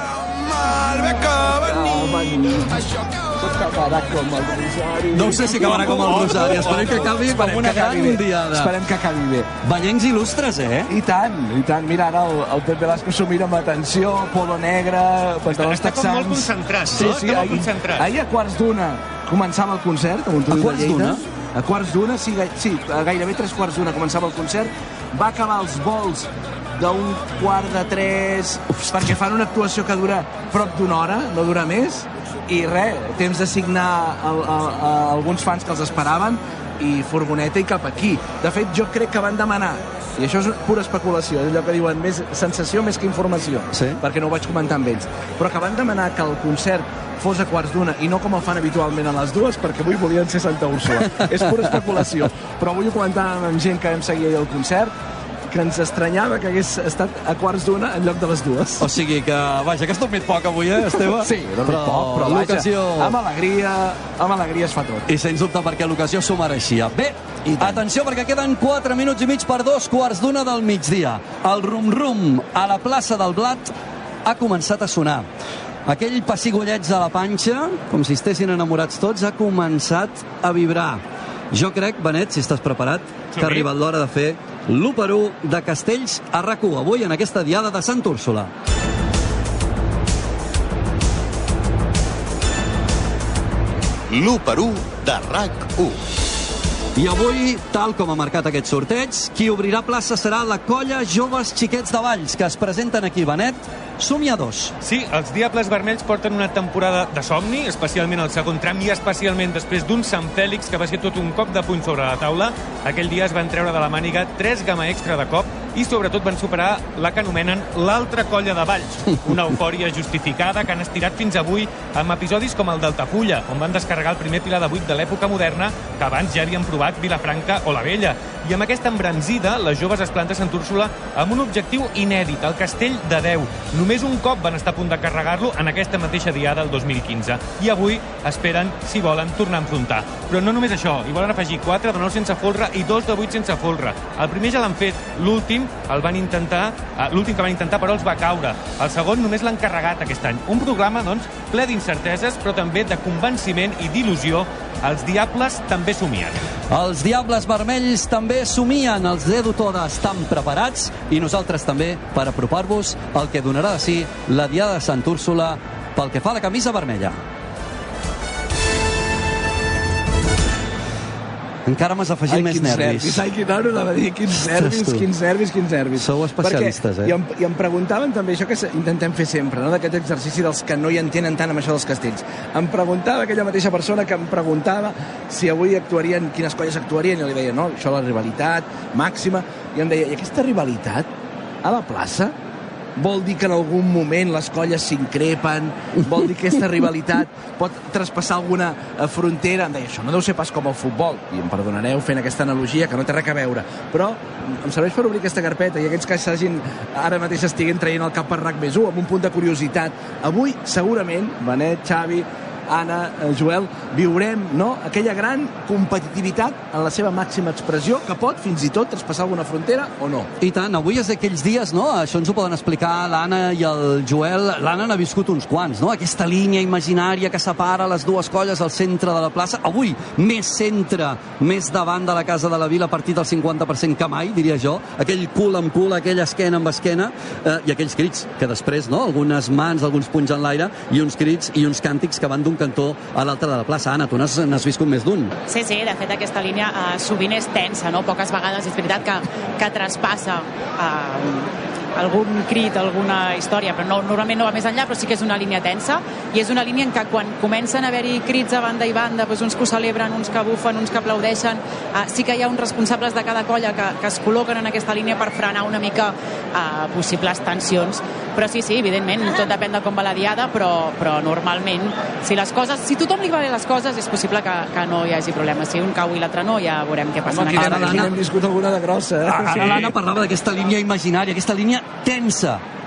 Tot acabarà com el Rosari. No sé si acabarà com el Rosari. Esperem que acabi com una gran diada. Esperem que acabi bé. Ballencs il·lustres, eh? I tant, i tant. Mira, ara el, el Pep Velasco s'ho mira amb atenció, polo negre, pantalons texans. Està com molt concentrat, sí, no? Sí, Està molt ahir, concentrat. Ahir a quarts d'una començava el concert a Montoliu de Lleida. A quarts d'una? Sí, sí, gairebé tres quarts d'una començava el concert. Va acabar els vols d'un quart de tres, perquè fan una actuació que dura prop d'una hora, no dura més, i res, temps de signar a, a, a alguns fans que els esperaven, i furgoneta i cap aquí. De fet, jo crec que van demanar, i això és pura especulació, és allò que diuen més sensació més que informació, sí? Perquè no ho vaig comentar amb ells, però que van demanar que el concert fos a quarts d'una i no com el fan habitualment a les dues, perquè avui volien ser Santa Úrsula. És pura especulació, però avui ho comentàvem amb gent que vam seguir el concert, que ens estranyava que hagués estat a quarts d'una en lloc de les dues. O sigui que, vaja, que has dormit poc avui, eh, Esteve? Sí, he dormit poc, però vaja, amb alegria, amb alegria es fa tot. I sens dubte perquè l'ocasió s'ho mereixia. Bé, atenció, perquè queden quatre minuts i mig per dos quarts d'una del migdia. El rum-rum a la plaça del Blat ha començat a sonar. Aquell pessigolleig de la panxa, com si estessin enamorats tots, ha començat a vibrar. Jo crec, Benet, si estàs preparat, que ha arribat l'hora de fer l'u per u de Castells a RAC u, avui en aquesta diada de Sant Úrsula. l'u per u de RAC u. I avui, tal com ha marcat aquest sorteig, qui obrirà plaça serà la colla Joves Xiquets de Valls, que es presenten aquí, Benet, somiadors. Sí, els Diables Vermells porten una temporada de somni, especialment al segon tram i especialment després d'un Sant Fèlix que va ser tot un cop de puny sobre la taula. Aquell dia es van treure de la màniga tres gamma extra de cop i sobretot van superar la que anomenen l'altra colla de Valls, una eufòria justificada que han estirat fins avui amb episodis com el d'Altafulla, on van descarregar el primer pilar de vuit de l'època moderna que abans ja havien provat Vilafranca o la Vella. I amb aquesta embranzida, les joves es planta a Sant Úrsula amb un objectiu inèdit, el Castell de Déu. Només un cop van estar a punt de carregar-lo en aquesta mateixa diada del dos mil quinze. I avui esperen, si volen, tornar a enfrontar. Però no només això, hi volen afegir quatre de nou sense folre i dos de vuit sense folre. El primer ja l'han fet, l'últim el van intentar, l'últim que van intentar però els va caure. El segon només l'han carregat aquest any. Un programa, doncs, ple d'incerteses, però també de convenciment i d'il·lusió. Els Diables també somien. Els Diables Vermells també somien. Els Edu Toda estan preparats i nosaltres també per apropar-vos el que donarà de si la diada de Sant Úrsula pel que fa a la camisa vermella. Encara m'has afegit ai, més nervis. nervis. Ai, quin nervis, anava a dir, quins nervis, quins nervis, quins nervis. Sou especialistes, Perquè, eh? I em, I em preguntaven també això que intentem fer sempre, no? D'aquest exercici dels que no hi entenen tant amb això dels castells. Em preguntava aquella mateixa persona que em preguntava si avui actuarien, quines colles actuarien, i jo li deia, no, això la rivalitat màxima, i em deia, i aquesta rivalitat a la plaça vol dir que en algun moment les colles s'increpen, vol dir que aquesta rivalitat pot traspassar alguna frontera. Em deia, això no deu ser pas com el futbol, i em perdonareu fent aquesta analogia que no té res a veure, però em serveix per obrir aquesta carpeta i aquells que s'hagin ara mateix estiguin traient el cap per RAC més u amb un punt de curiositat. Avui segurament, Benet, Xavi, Anna, Joel, viurem, no?, aquella gran competitivitat en la seva màxima expressió que pot fins i tot traspassar alguna frontera o no. I tant, avui és d'aquells dies, no?, això ens ho poden explicar l'Anna i el Joel. L'Anna n'ha viscut uns quants, no?, aquesta línia imaginària que separa les dues colles al centre de la plaça. Avui, més centre, més davant de la Casa de la Vila, a partir del cinquanta per cent que mai, diria jo, aquell cul amb cul, aquella esquena amb esquena, eh, i aquells crits que després, no?, algunes mans, alguns punys en l'aire, i uns crits i uns càntics que van d'un cantó a l'altre de la plaça. Anna, tu n'has viscut més d'un. Sí, sí, de fet aquesta línia eh, sovint és tensa, no? Poques vegades és veritat que, que traspassa eh, algun crit, alguna història, però no, normalment no va més enllà, però sí que és una línia tensa, i és una línia en què quan comencen a haver-hi crits a banda i banda, doncs uns que ho celebren, uns que bufen, uns que aplaudeixen, eh, sí que hi ha uns responsables de cada colla que, que es col·loquen en aquesta línia per frenar una mica eh, possibles tensions. Però sí, sí, evidentment, tot depèn de com va la diada, però, però normalment, si les coses, si tothom li va bé les coses, és possible que, que no hi hagi problema. Si un cau i l'altre no, ja veurem què passa. Home, aquí n'hem viscut alguna de grossa. Eh? Ara l'Anna parlava d'aquesta línia imaginària, aquesta línia tensa,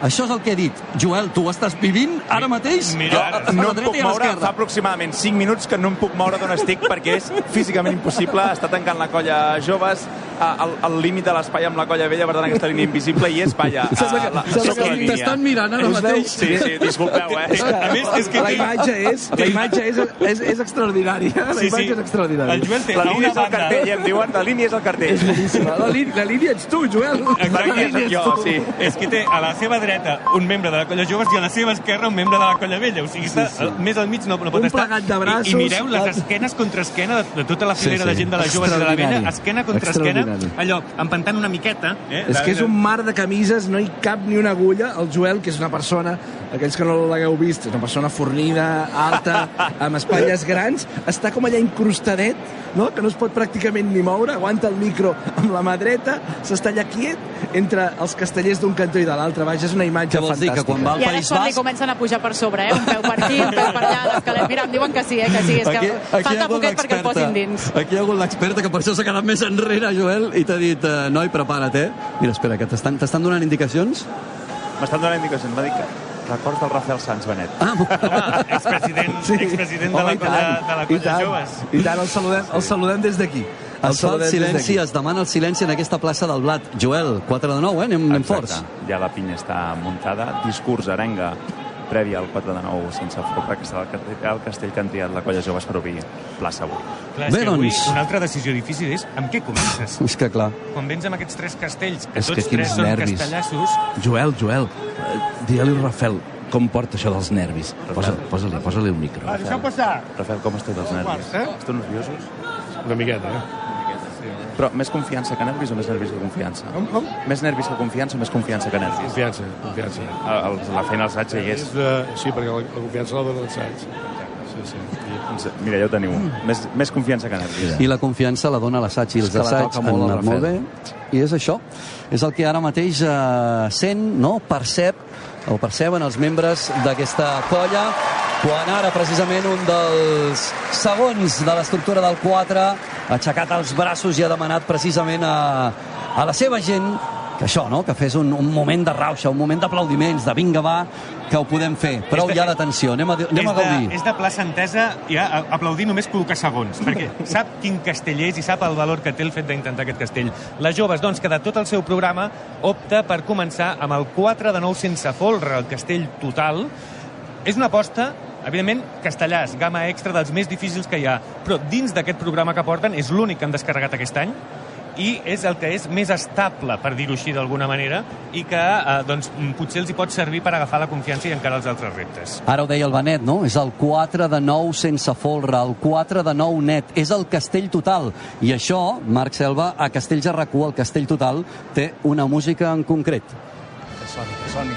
Això és el que he dit. Joel, tu ho estàs vivint ara mateix? Mira, a no la em dreta puc i a moure, fa l'esquerra. aproximadament cinc minuts que no em puc moure d'on estic perquè és físicament impossible. Està tancant la colla joves al, al límit de l'espai amb la colla vella, per tant aquesta línia invisible i és palla. Sembla que, sembla que t'estan mirant ara mateix. Sí, sí, disculpeu, eh? A més, és que la imatge és, la imatge és, és, és extraordinària. La Sí, sí. imatge és extraordinària. El Joel té La a línia una és el banda... cartell, em diuen, la línia és el cartell. És boníssima. La, línia, la línia ets tu, Joel. La línia és jo, sí. És que té a la seva dreta un membre de la colla joves i a la seva esquerra un membre de la colla vella. O sigui, està, sí, sí. Més al mig no, no pot Un estar. plegat de braços. I, I mireu les esquenes contra esquena de, de tota la filera Sí, sí. de gent de la joves i de la vella, Extraordinari. esquena contra esquena, Extraordinari. allò, empantant una miqueta. Eh? És que és un mar de camises, no hi cap ni una agulla. El Joel, que és una persona, aquells que no l'hagueu vist, és una persona fornida, alta, amb espatlles grans, està com allà incrustadet, no? Que no es pot pràcticament ni moure, aguanta el micro amb la mà dreta, s'està allà quiet entre els castellers d'un cantó i de l'altre. Vaja, és una imatge Què vols dir, fantàstica. que quan va al I ara País és quan li Basc... comencen a pujar per sobre, eh? Un peu per aquí, un peu per allà, l'escalet. Mira, em diuen que sí, eh? Que sí, és que Aquí, aquí hi ha falta hagut poquet perquè el posin dins. Aquí hi ha hagut l'experta que per això s'ha quedat més enrere, Joel, i t'ha dit, eh, noi, prepara't, eh? Mira, espera, que t'estan t'estan donant indicacions? M'estan donant indicacions. M'ha dit que records del Rafael Sanz Benet. Ah, Home, expresident, Sí. expresident de Home, la i colla, tant, de la i colla tant, joves. I tant, el saludem, el saludem des d'aquí. es fa el saludem des silenci, d'aquí. es demana el silenci en aquesta plaça del Blat. Joel, quatre de nou, eh? Anem, anem forts. Ja la pinya està muntada. Discurs, arenga, prèvia al quatre de nou sense folre, que serà el castell, el castell que han triat la colla joves per obrir plaça avui. Clar, és Bé, que avui doncs. una altra decisió difícil és amb què comences? És que clar. Quan vens amb aquests tres castells, que És que tots quins tres són nervis. castellassos, Joel, Joel, eh, digue-li al Rafael com porta això dels nervis. Posa- Posa-li posa el micro. Rafael, com esteu dels nervis? Esteu nerviosos? Una miqueta, eh? Però més confiança que nervis o més nervis que confiança? Com, com? Més nervis que confiança o més confiança que nervis? Confiança, confiança. A- el- La feina als assaig hi és. És de... Sí, perquè la, la confiança la dona l'assaig. Sí, sí. I... Doncs, mira, ja ho teniu. Més, més confiança que nervis. I la confiança la dona l'assaig i els que la assaigs toca han molt al anat molt bé. Rafael. I és això. És el que ara mateix eh, sent, no? Percep o perceben els membres d'aquesta colla quan ara precisament un dels segons de l'estructura del quatre ha aixecat els braços i ha demanat precisament a, a la seva gent que això, no? Que fes un, un moment de rauxa, un moment d'aplaudiments, de vinga va, que ho podem fer. Prou És de- ja d'atenció, anem a, anem és, a gaudir. de, és de plaça entesa ja a- aplaudir només col·locar segons, perquè sap quin castell és i sap el valor que té el fet d'intentar aquest castell. Les joves, doncs, que de tot el seu programa opta per començar amb el quatre de nou sense folre, el castell total. És una aposta, evidentment, castellars, gamma extra dels més difícils que hi ha, però dins d'aquest programa que porten és l'únic que han descarregat aquest any i és el que és més estable, per dir-ho així d'alguna manera, i que eh, doncs, potser els hi pot servir per agafar la confiança i encarar els altres reptes. Ara ho deia el Benet, no? És el quatre de nou sense folre, el quatre de nou net, és el castell total. I això, Marc Selva, a Castells R Q, el castell total, té una música en concret. Que soni, que soni.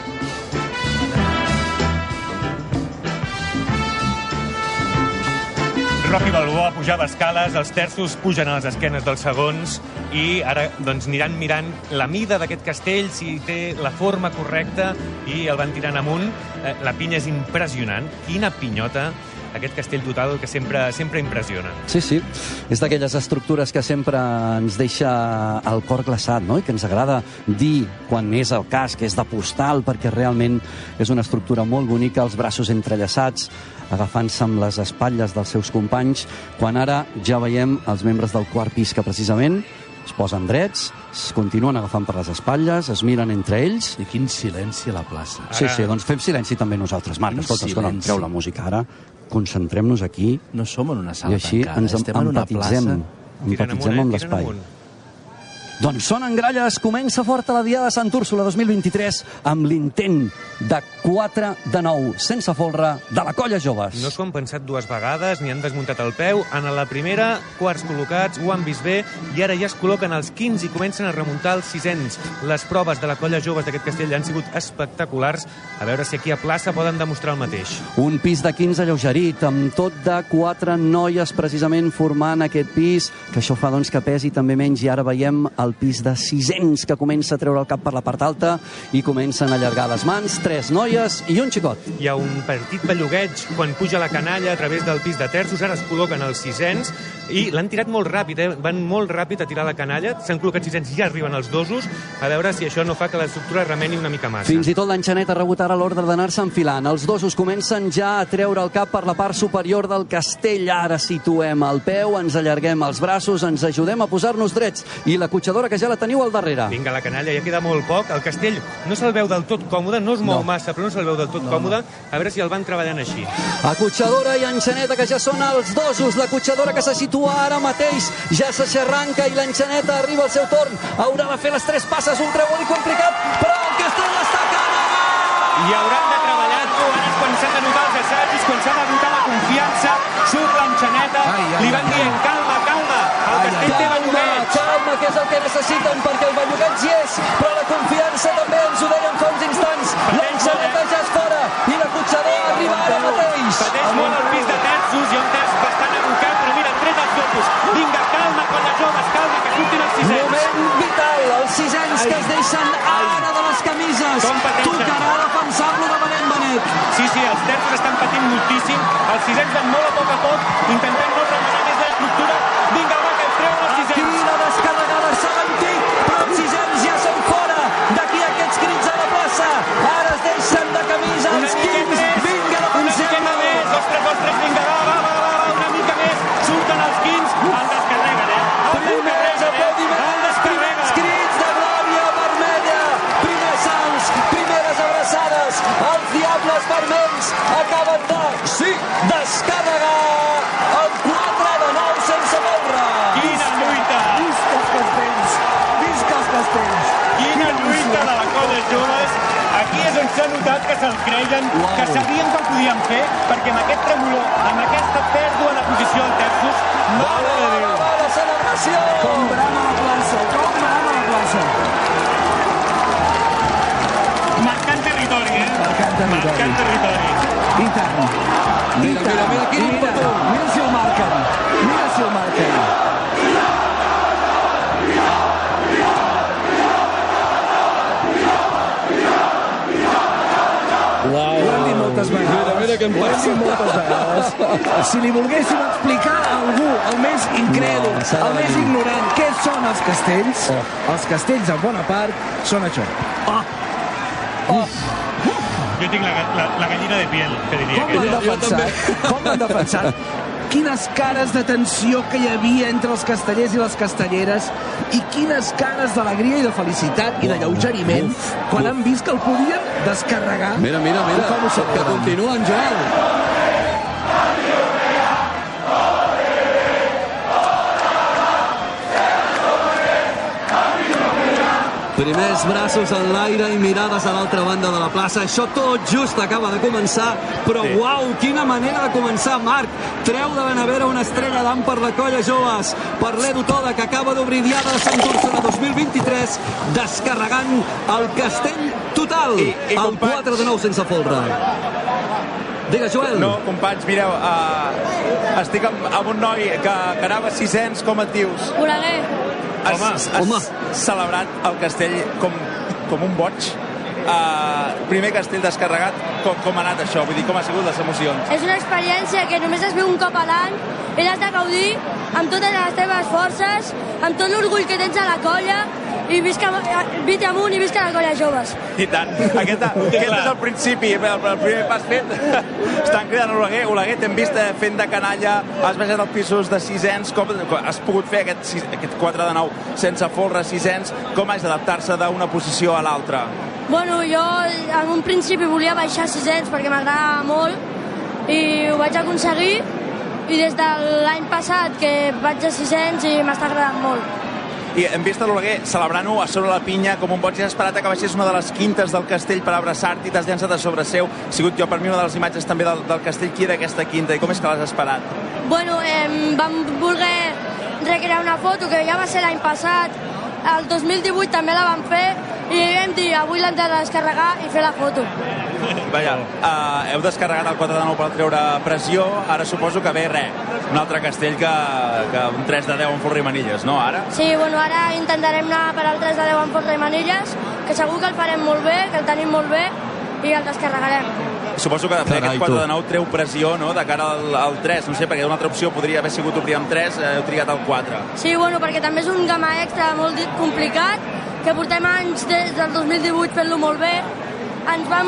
Rocky Balboa pujava escales, els terços pugen a les esquenes dels segons i ara doncs, aniran mirant la mida d'aquest castell, si té la forma correcta i el van tirant amunt. Eh, La pinya és impressionant. Quina pinyota, aquest castell total que sempre, sempre impressiona. Sí, sí, és d'aquelles estructures que sempre ens deixa el cor glaçat, no? I que ens agrada dir, quan és el cas, que és de postal, perquè realment és una estructura molt bonica, els braços entrellaçats, agafant-se amb les espatlles dels seus companys, quan ara ja veiem els membres del quart pis que precisament es posen drets, es continuen agafant per les espatlles, es miren entre ells. I quin silenci a la plaça. Sí, sí, doncs fem silenci també nosaltres. Marc, Quin escolta, escolta, silenci. treu la música ara, concentrem-nos aquí No som en una i sala així tancada, ens em- estem en una empatitzem, plaça. Tiren empatitzem amunt, amb eh? Tiren l'espai. amunt. Doncs sonen gralles, comença forta la Diada de Sant Úrsula dos mil vint-i-tres amb l'intent de quatre de nou sense folre de la colla joves. No s'ho han pensat dues vegades, ni han desmuntat el peu. En la primera, quarts col·locats, ho han vist bé, i ara ja es col·loquen els quinze i comencen a remuntar els sisens. Les proves de la colla joves d'aquest castell han sigut espectaculars. A veure si aquí a plaça poden demostrar el mateix. Un pis de quinze alleugerit, amb tot de quatre noies precisament formant aquest pis, que això fa doncs que pesi també menys, i ara veiem el pis de sisens que comença a treure el cap per la part alta i comencen a allargar les mans. Tres noies noies i un xicot. Hi ha un partit bellugueig quan puja la canalla a través del pis de terços, ara es col·loquen els sisens i l'han tirat molt ràpid, eh? Van molt ràpid a tirar la canalla, s'han col·locat sisens i ja arriben els dosos, a veure si això no fa que l'estructura remeni una mica massa. Fins i tot l'enxanet ha rebut ara l'ordre d'anar-se enfilant. Els dosos comencen ja a treure el cap per la part superior del castell. Ara situem el peu, ens allarguem els braços, ens ajudem a posar-nos drets. I la cotxadora, que ja la teniu al darrere. Vinga, la canalla, ja queda molt poc. El castell no se'l veu del tot còmode, no es mou no. massa, però no se'l veu del tot no, còmode. A veure si el van treballant així. Acotxadora i enxaneta, que ja són els dosos. La cotxadora que se situa ara mateix ja s'aixarranca i l'enxaneta arriba al seu torn. Haurà de fer les tres passes, un trèvol i complicat, però el castell està carregat! I hauran de treballar ara és quan s'han de notar els assajos, quan s'ha de notar la confiança, surt l'enxaneta, li van dient calma, calma, el castell té bellugueig. Calma, que és el que necessiten, perquè el bellugueig hi és, però la confiança també, ens ho deien fa uns instants. L'enxaneta ja és fora i la cotxadora arriba ara mateix. Pateix molt el pis de terços, hi ha un terç bastant abocat, però mira, han tret els dosos. Vinga, calma, colla joves, calma, que surtin els sisens. Moment vital, els sisens que es deixen ara de les camises. Tocarà defensar-lo de Benet Benet. Sí, sí, els terços estan patint moltíssim, els sisens van molt a poc a poc, intentant no remenar més de l'estructura. Vinga, va, que els treuen els sisens. Aquí la descarregada s'ha mentit, però els sisens ja són fora. D'aquí aquests crits a la plaça. Ara es deixen de camisa els quins. Vinga, la una miqueta més, ostres, ostres, vinga, va, va, va, va, una mica més. Surten els quins, el descarreguen, eh? El Primers aplaudiments, primers crits de glòria vermella. Primers salts, primeres abraçades. Els diables vermells acaben de, sí, descarregar el quatre de nou sense moure. Quina lluita! Visca els castells! Visca els castells! Quina lluita de la colla joves! Aquí és on s'ha notat que se'l creien, wow. que sabien que ho podien fer, perquè amb aquest tremolor, amb aquesta pèrdua de posició al terços, mare de Déu! Va la celebració! Com brama a la plaça, com brama a la plaça. Marcant territori, eh? Marcant territori. Marcant territori. I tant. Mira, mira, mira, quin mira, mira si el marquen. Mira si el marquen. Uau, ho hem dit moltes vegades. Mira, mira que em ho hem dit moltes vegades. Si li volguéssim explicar a algú, el més incrèdul, no, el més ignorant, què són els castells, oh. els castells, en bona part, són això. Oh. Oh. Jo tinc la, la, la gallina de piel, que diria. Com l'han defensat? Com l'han defensat? Quines cares de tensió que hi havia entre els castellers i les castelleres i quines cares d'alegria i de felicitat i de lleugeriment uf, quan uf. han vist que el podien descarregar. Mira, mira, mira, com ho que continuen, Joel. Primers braços en l'aire i mirades a l'altra banda de la plaça. Això tot just acaba de començar, però sí. Uau, quina manera de començar, Marc. Treu de Benavera una estrella d'am per la colla joves, per l'Edu Toda, que acaba d'obrir Diada de Sant Úrsula dos mil vint-i-tres, descarregant el castell total, I, i el quatre de nou sense folre. Digues, Joel. No, companys, mireu, uh, estic amb, amb un noi que, que anava sisens, com et dius? Oleguer. Has, has Home. celebrat el castell com, com un boig. Uh, primer castell descarregat. Com, com ha anat això? Vull dir, com ha sigut les emocions? És una experiència que només es veu un cop a l'any i l'has de gaudir amb totes les teves forces, amb tot l'orgull que tens a la colla, i visca, vite amunt i visca la colla joves. I tant. Aquest, aquest és el principi, el, el primer pas fet. Estan cridant Oleguer. Oleguer, t'hem vist fent de canalla, has baixat els pisos de sisens, com has pogut fer aquest, aquest quatre de nou sense folre, sisens, com has d'adaptar-se d'una posició a l'altra? Bueno, jo en un principi volia baixar sisens perquè m'agradava molt i ho vaig aconseguir, i des de l'any passat que vaig a sisens i m'està agradant molt. I hem vist a l'Oleguer celebrant-ho a sobre la pinya com un boig. Has esperat que baixés una de les quintes del castell per abraçar-te i t'has llançat a sobre seu. Ha sigut jo per mi una de les imatges també del, del castell. Qui era aquesta quinta i com és que l'has esperat? Bueno, eh, vam voler recrear una foto que ja va ser l'any passat. El dos mil divuit també la vam fer i vam dir avui l'hem de descarregar i fer la foto. Vaja, uh, heu descarregat el quatre de nou per treure pressió. Ara suposo que ve res, un altre castell que, que un tres de deu en folre i manilles, no, ara? Sí, bueno, ara intentarem anar per al tres de deu en folre i manilles, que segur que el farem molt bé, que el tenim molt bé, i el descarregarem. Suposo que de fer aquest quatre de nou treu pressió, no?, de cara al, al tres, no sé, perquè una altra opció podria haver sigut obrir amb tres, heu triat el quatre. Sí, bueno, perquè també és un gamma extra molt complicat, que portem anys des del dos mil divuit fent-lo molt bé. Ens vam,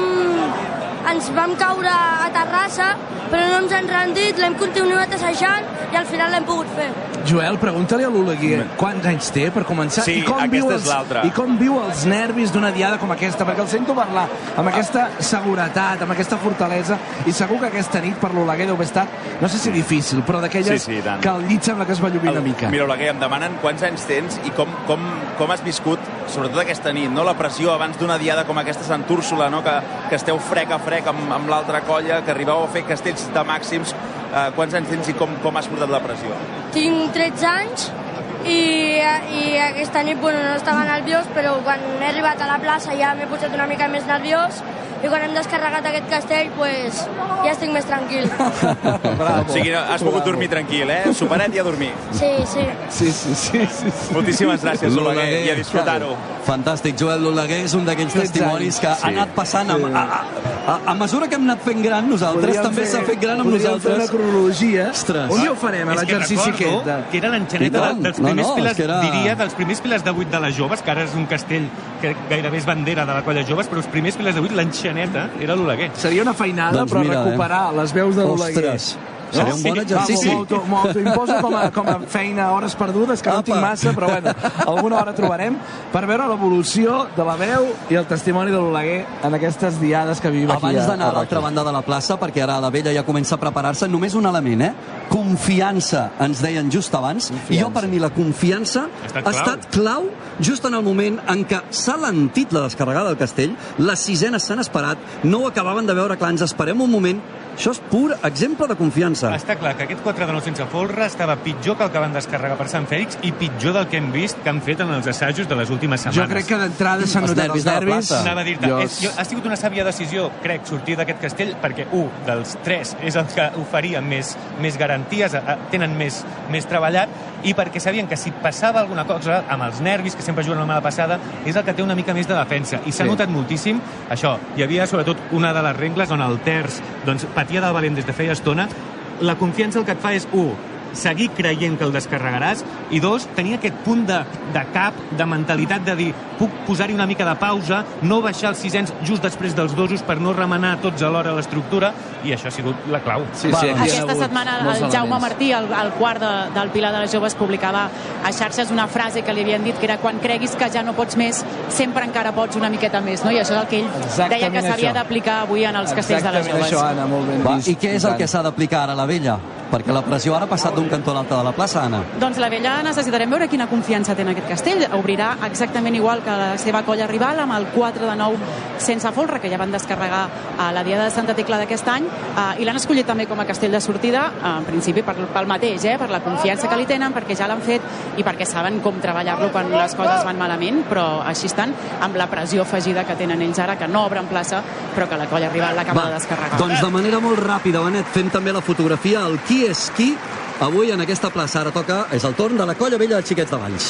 ens vam caure a Terrassa, però no ens hem rendit, l'hem continuat assajant i al final l'hem pogut fer. Joel, pregunta-li a l'Oleguer quants anys té per començar, sí, i, com viu els, i com viu els nervis d'una diada com aquesta, perquè el sento parlar amb aquesta seguretat, amb aquesta fortalesa, i segur que aquesta nit per l'Oleguer deu haver estat, no sé si difícil, però d'aquelles sí, sí, que el llit sembla que es va lluir una mica. Mira, Oleguer, em demanen quants anys tens i com, com, com has viscut, sobretot aquesta nit, no? La pressió abans d'una diada com aquesta a Sant Úrsula, no? que, que esteu frec a frec amb, amb l'altra colla, que arribeu a fer castells de màxims. Uh, quants anys tens i com, com has portat la pressió? Tinc tretze anys i, i aquesta nit bueno, no estava nerviós, però quan he arribat a la plaça ja m'he posat una mica més nerviós i quan hem descarregat aquest castell pues, ja estic més tranquil. Bravo. O sigui, has pogut dormir tranquil, eh? Superet i a dormir. Sí, sí. Sí, sí, sí, sí. Moltíssimes gràcies, Oleguer, i a disfrutar-ho. Fantàstic, Joel L'Oleguer és un d'aquells testimonis que sí. ha anat passant a, a, a, a mesura que hem anat fent gran nosaltres, podríem també s'ha fet gran amb nosaltres. Podríem fer una cronologia. Ostres. Un dia ho farem, a l'exercici aquest. De... que era l'enxaneta de, dels primers no, no, piles, era... diria, dels primers piles de vuit de les joves, que ara és un castell que gairebé és bandera de la colla joves, però els primers piles de vuit, l'enxaneta, era l'Oleguer. Seria una feinada, doncs però mira, recuperar eh? les veus de l'Oleguer. Ostres. Seria un bon exercici. M'ho imposo com, a, com a feina a hores perdudes, que no tinc massa, però bueno, alguna hora trobarem per veure l'evolució de la veu i el testimoni de l'Oleguer en aquestes diades que vivim aquí. Abans d'anar a l'altra banda de la plaça, perquè ara la vella ja comença a preparar-se, només un element, eh? Confiança, ens deien just abans, confiança. I jo per mi la confiança ha estat, ha estat clau just en el moment en què s'ha lentit la descarregada del castell, les sisenes s'han esperat, no ho acabaven de veure clar, ens esperem un moment. Això és pur exemple de confiança. Està clar que aquest quatre de nou sense folre estava pitjor que el que van descarregar per Sant Fèlix i pitjor del que hem vist que han fet en els assajos de les últimes setmanes. Jo crec que d'entrada s'han notat els nervis. Anava a dir-te, és, jo, ha sigut una sàvia decisió, crec, sortir d'aquest castell, perquè un dels tres és el que oferia més, més garanties, tenen més, més treballat, i perquè sabien que si passava alguna cosa amb els nervis, que sempre juguen una mala passada, és el que té una mica més de defensa. I s'ha sí. notat moltíssim això. Hi havia sobretot una de les regles on el terç doncs, patia del valent des de feia estona. La confiança el que et fa és, un, seguir creient que el descarregaràs, i dos, tenir aquest punt de, de cap, de mentalitat de dir, puc posar-hi una mica de pausa, no baixar els sisens just després dels dosos per no remenar tots alhora l'estructura, i això ha sigut la clau. Sí, sí, aquesta setmana el Jaume Martí, el, el quart de, del Pilar de les Joves, publicava a xarxes una frase que li havien dit, que era quan creguis que ja no pots més, sempre encara pots una miqueta més, no? I això és el que ell Exactament deia que s'havia d'aplicar avui en els castells de les Joves. Això, Anna, molt ben vist. I què és el que s'ha d'aplicar ara a la vella? Perquè la pressió ara ha passat d'un cantó a l'altre de la plaça, Anna. Doncs la vella necessitarem veure quina confiança té en aquest castell. Obrirà exactament igual que la seva colla rival, amb el quatre de nou sense folre, que ja van descarregar a la Diada de Santa Tecla d'aquest any, i l'han escollit també com a castell de sortida, en principi pel mateix, eh? per la confiança que li tenen, perquè ja l'han fet i perquè saben com treballar-lo quan les coses van malament, però així estan, amb la pressió afegida que tenen ells ara, que no obren plaça, però que la colla rival l'acaba de descarregar. Doncs de manera molt ràpida, Benet, fem també la fotografia, el qui és qui avui en aquesta plaça. Ara toca, és el torn de la colla vella de Xiquets de Valls.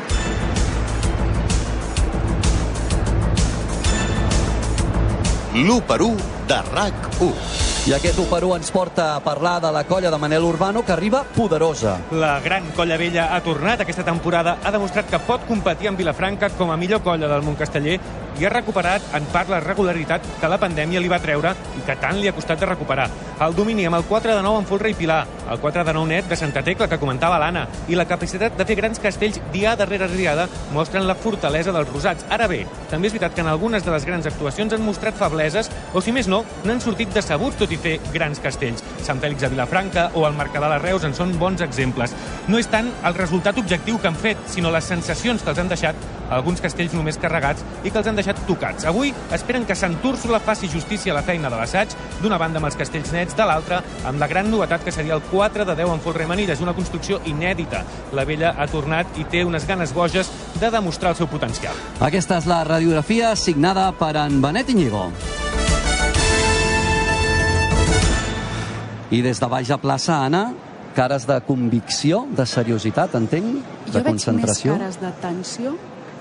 l'u per u de RAC u. I aquest u per u ens porta a parlar de la colla de Manel Urbano, que arriba poderosa. La gran colla vella ha tornat aquesta temporada, ha demostrat que pot competir amb Vilafranca com a millor colla del món casteller i ha recuperat en part la regularitat que la pandèmia li va treure i que tant li ha costat de recuperar. El domini amb el quatre de nou en folre i pilar, el quatre de nou net de Santa Tecla, que comentava l'Anna, i la capacitat de fer grans castells diada darrere diada mostren la fortalesa dels rosats. Ara bé, també és veritat que en algunes de les grans actuacions han mostrat febleses, o si més no, n'han sortit decebuts tot i fer grans castells. Sant Fèlix de Vilafranca o el Mercadal a Reus en són bons exemples. No és tant el resultat objectiu que han fet, sinó les sensacions que els han deixat alguns castells només carregats i que els han deixat tocats. Avui esperen que Sant Úrsula faci justícia a la feina de l'assaig, d'una banda amb els castells nets, de l'altra amb la gran novetat que seria el quatre de deu en folre i manilles, una construcció inèdita. La vella ha tornat i té unes ganes boges de demostrar el seu potencial. Aquesta és la radiografia signada per en Benet Iñigo. I des de baix a plaça, Anna, cares de convicció, de seriositat, entenc, de concentració. Jo veig més cares de tensió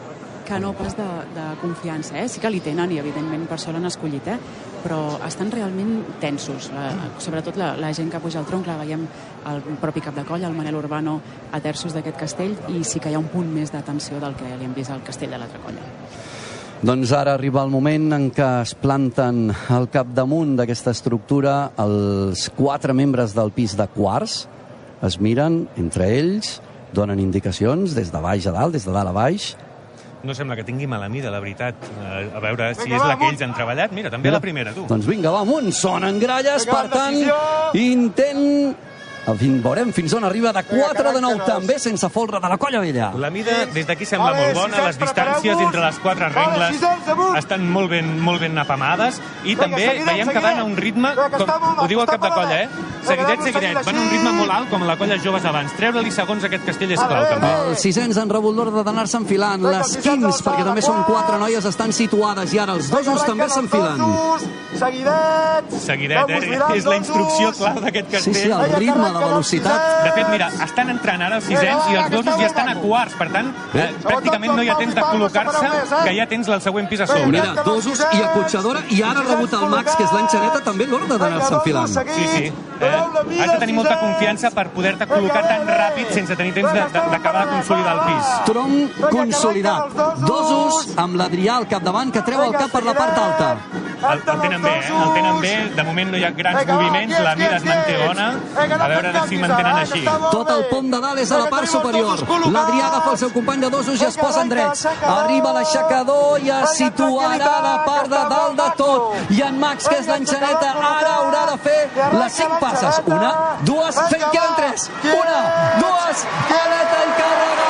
que no pas de, de confiança, eh? Sí que li tenen i evidentment per això l'han escollit, eh? Però estan realment tensos, la, sobretot la, la gent que puja al tronc, la veiem el propi cap de colla, el Manel Urbano, a terços d'aquest castell, i sí que hi ha un punt més de tensió del que li hem vist al castell de l'altra colla. Doncs ara arriba el moment en què es planten al capdamunt d'aquesta estructura els quatre membres del pis de quarts, es miren entre ells, donen indicacions des de baix a dalt, des de dalt a baix. No sembla que tingui mala mida, la veritat. A veure si és la que ells han treballat. Mira, també la primera, tu. Doncs vinga, va amunt, sonen gralles, per tant, intent... Veurem fins on arriba, de quatre de nou, també sense folre de la Colla Vella. La mida des d'aquí sembla molt bona, les distàncies entre les quatre rengles estan molt ben, molt ben apamades, i també veiem que van a un ritme, com ho diu el cap de colla, eh? Seguidet, seguidet, van a un ritme molt alt, com la Colla Joves abans. Treure-li segons aquest castell és clau, també. Els sisens han rebut l'ordre d'anar-se enfilant. Les quins, perquè també són quatre noies, estan situades, i ara els dosos també s'enfilen. Seguidet! Seguidet, eh? És la instrucció clau d'aquest castell. Sí, sí, el ritme, la velocitat. De fet, mira, estan entrant ara els sisens i els dosos ja estan a quarts, per tant, eh, pràcticament no hi ha temps de col·locar-se, que ja tens el següent pis a sobre. Mira, dosos i acotxadora, i ara ha rebut el Max, que és l'enxaneta, també l'ordre d'anar-se enfilant. Sí, sí. Eh, has de tenir molta confiança per poder-te col·locar tan ràpid sense tenir temps d'acabar de consolidar el pis. Tronc consolidat. Dosos amb l'Adrià al capdavant, que treu el cap per la part alta. El, el tenen bé, eh? El tenen bé. De moment no hi ha grans moviments, la mida es manté bona. A veure si mantenen així. Tot el pom de dalt és a la part superior. L'Adrià agafa el seu company de dosos i es posa en drets. Arriba l'aixecador i es situarà a la part de dalt de tot. I en Max, que és l'enxaneta, ara haurà de fer les cinc passes. Una, dues, fent, queden tres. Una, dues, aleta i càrrega.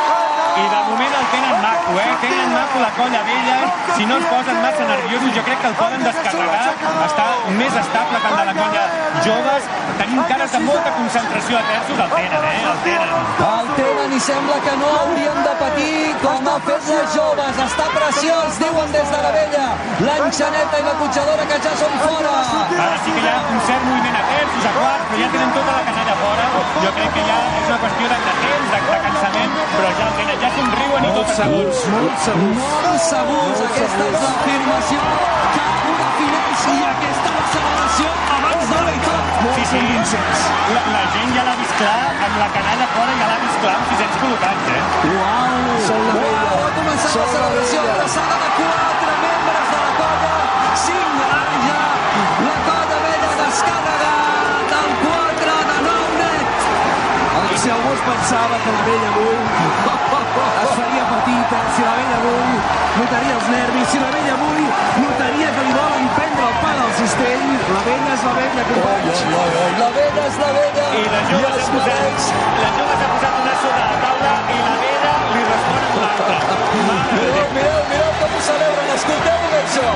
I de moment el tenen maco, eh? Tenen maco la Colla Vella. Si no es posen massa nerviosos, jo crec que el poden descarregar. Està més estable que el de la Colla Joves. Tenim cares de molta concentració a terços. El tenen, eh? El tenen. El tenen i sembla que no haurien de patir com ha fet les Joves. Està pressió, els diuen des de la Vella. L'enxaneta i la cotxadora, que ja són fora. Ara sí que hi ha un cert moviment a terços, a quarts, però ja tenen tota la canalla fora. Jo crec que ja és una qüestió de temps, de, de cansament, però ja el tenen. Ja somriuen i tots segurs. Molt segurs. Molt segurs. Aquesta és l'afirmació que ho defineix, i aquesta acceleració abans de tot. Sí, sí. La, la gent ja l'ha vist clar, amb la canalla fora ja l'ha vist clar amb sisens col·locats, eh? Uau! Uau! Ha començat la celebració abraçada de quatre membres de la colla. Cinc ja. La Colla Vella descarregat el quatre de nou net. Si algú es pensava que la Vella avui es faria petita, si la Vella avui notaria els nervis, si la Vella avui notaria que li volen prendre el pa del cistell, la Vella és la Vella, companys. La Vella és la Vella. I la Jove s'ha posat, la Jove s'ha posat una sobre la taula i la Vella li respon amb l'altra. Mireu, mireu, mireu com ho celebren, escolteu-ho bé, això.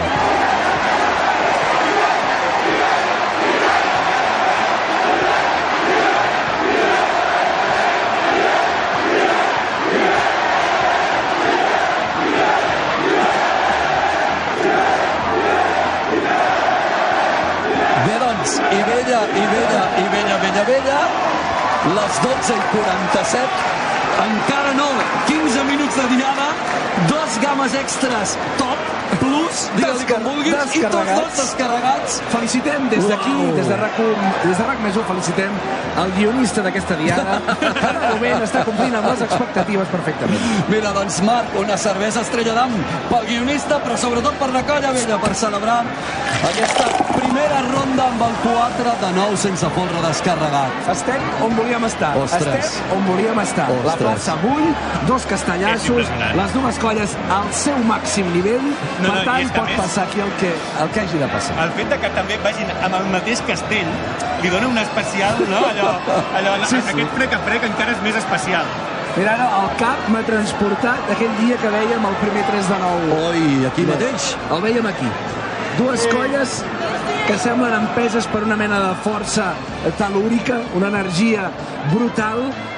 I Vella, i Vella, i Vella, Vella, Vella, les dotze i quaranta-set, encara no, quinze minuts de diada, dos games extras top, plus, digue-li com vulguis, i tots dos descarregats. Felicitem des d'aquí, des de RAC u, des de RAC més u, felicitem el guionista d'aquesta diada, que de moment està complint amb les expectatives perfectament. Mira, doncs, Marc, una cervesa Estrella d'Am pel guionista, però sobretot per la Colla Vella, per celebrar aquesta primera ronda amb el quatre de nou sense folre descarregat. Estem on volíem estar. Ostres. Estem on volíem estar. Ostres. La plaça bull, dos castellassos, les dues colles al seu màxim nivell. No, per no, tant, pot més, passar aquí el que, el que hagi de passar. El fet de que també vagin amb el mateix castell li dona un especial, no? Allò, allò, sí, sí. Aquest frec a frec encara és més especial. Mira, ara el cap m'ha transportat aquell dia que vèiem el primer tres de nou. Oi, aquí mateix? El vèiem aquí. Dues colles que semblen empeses per una mena de força tel·lúrica, una energia brutal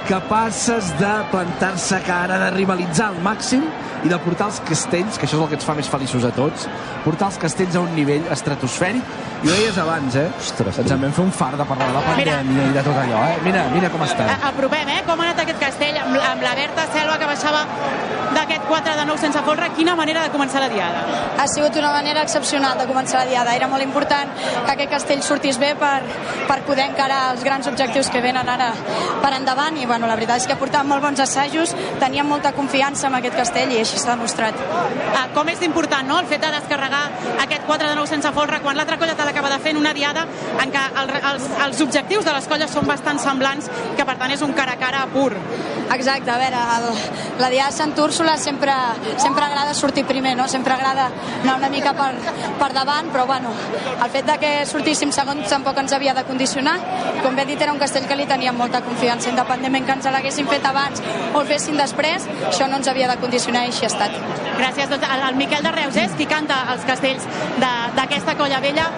capaces de plantar-se cara, de rivalitzar al màxim i de portar els castells, que això és el que ens fa més feliços a tots, portar els castells a un nivell estratosfèric. I ho deies abans, eh? Ostres, ens en vam fer un far de parlar de la pandèmia i de tot allò, eh? Mira, mira com està. Apropem, eh? Com ha anat aquest castell amb, amb la Berta Selva, que baixava d'aquest quatre de nou sense folre. Quina manera de començar la diada. Ha sigut una manera excepcional de començar la diada. Era molt important que aquest castell sortís bé per, per poder encarar els grans objectius que venen ara per endavant. I bueno, la veritat és que portàvem molt bons assajos, teníem molta confiança en aquest castell i així s'ha demostrat. Ah, com és important, no?, el fet de descarregar aquest quatre de nou sense folre quan l'altra colla te l'acaba de fer en una diada en què el, els, els objectius de les colles són bastant semblants, que per tant és un cara a cara pur. Exacte, a veure, el, la diada de Sant Úrsula sempre, sempre agrada sortir primer, no? Sempre agrada anar una mica per, per davant, però bueno, el fet de que sortíssim segons tampoc ens havia de condicionar. Com bé dit, era un castell que li teníem molta confiança, independentment que ens l'haguessin fet abans o el fessin després, això no ens havia de condicionar i així ha estat. Gràcies. Doncs el, el Miquel de Reus és qui canta els castells d'aquesta colla vella.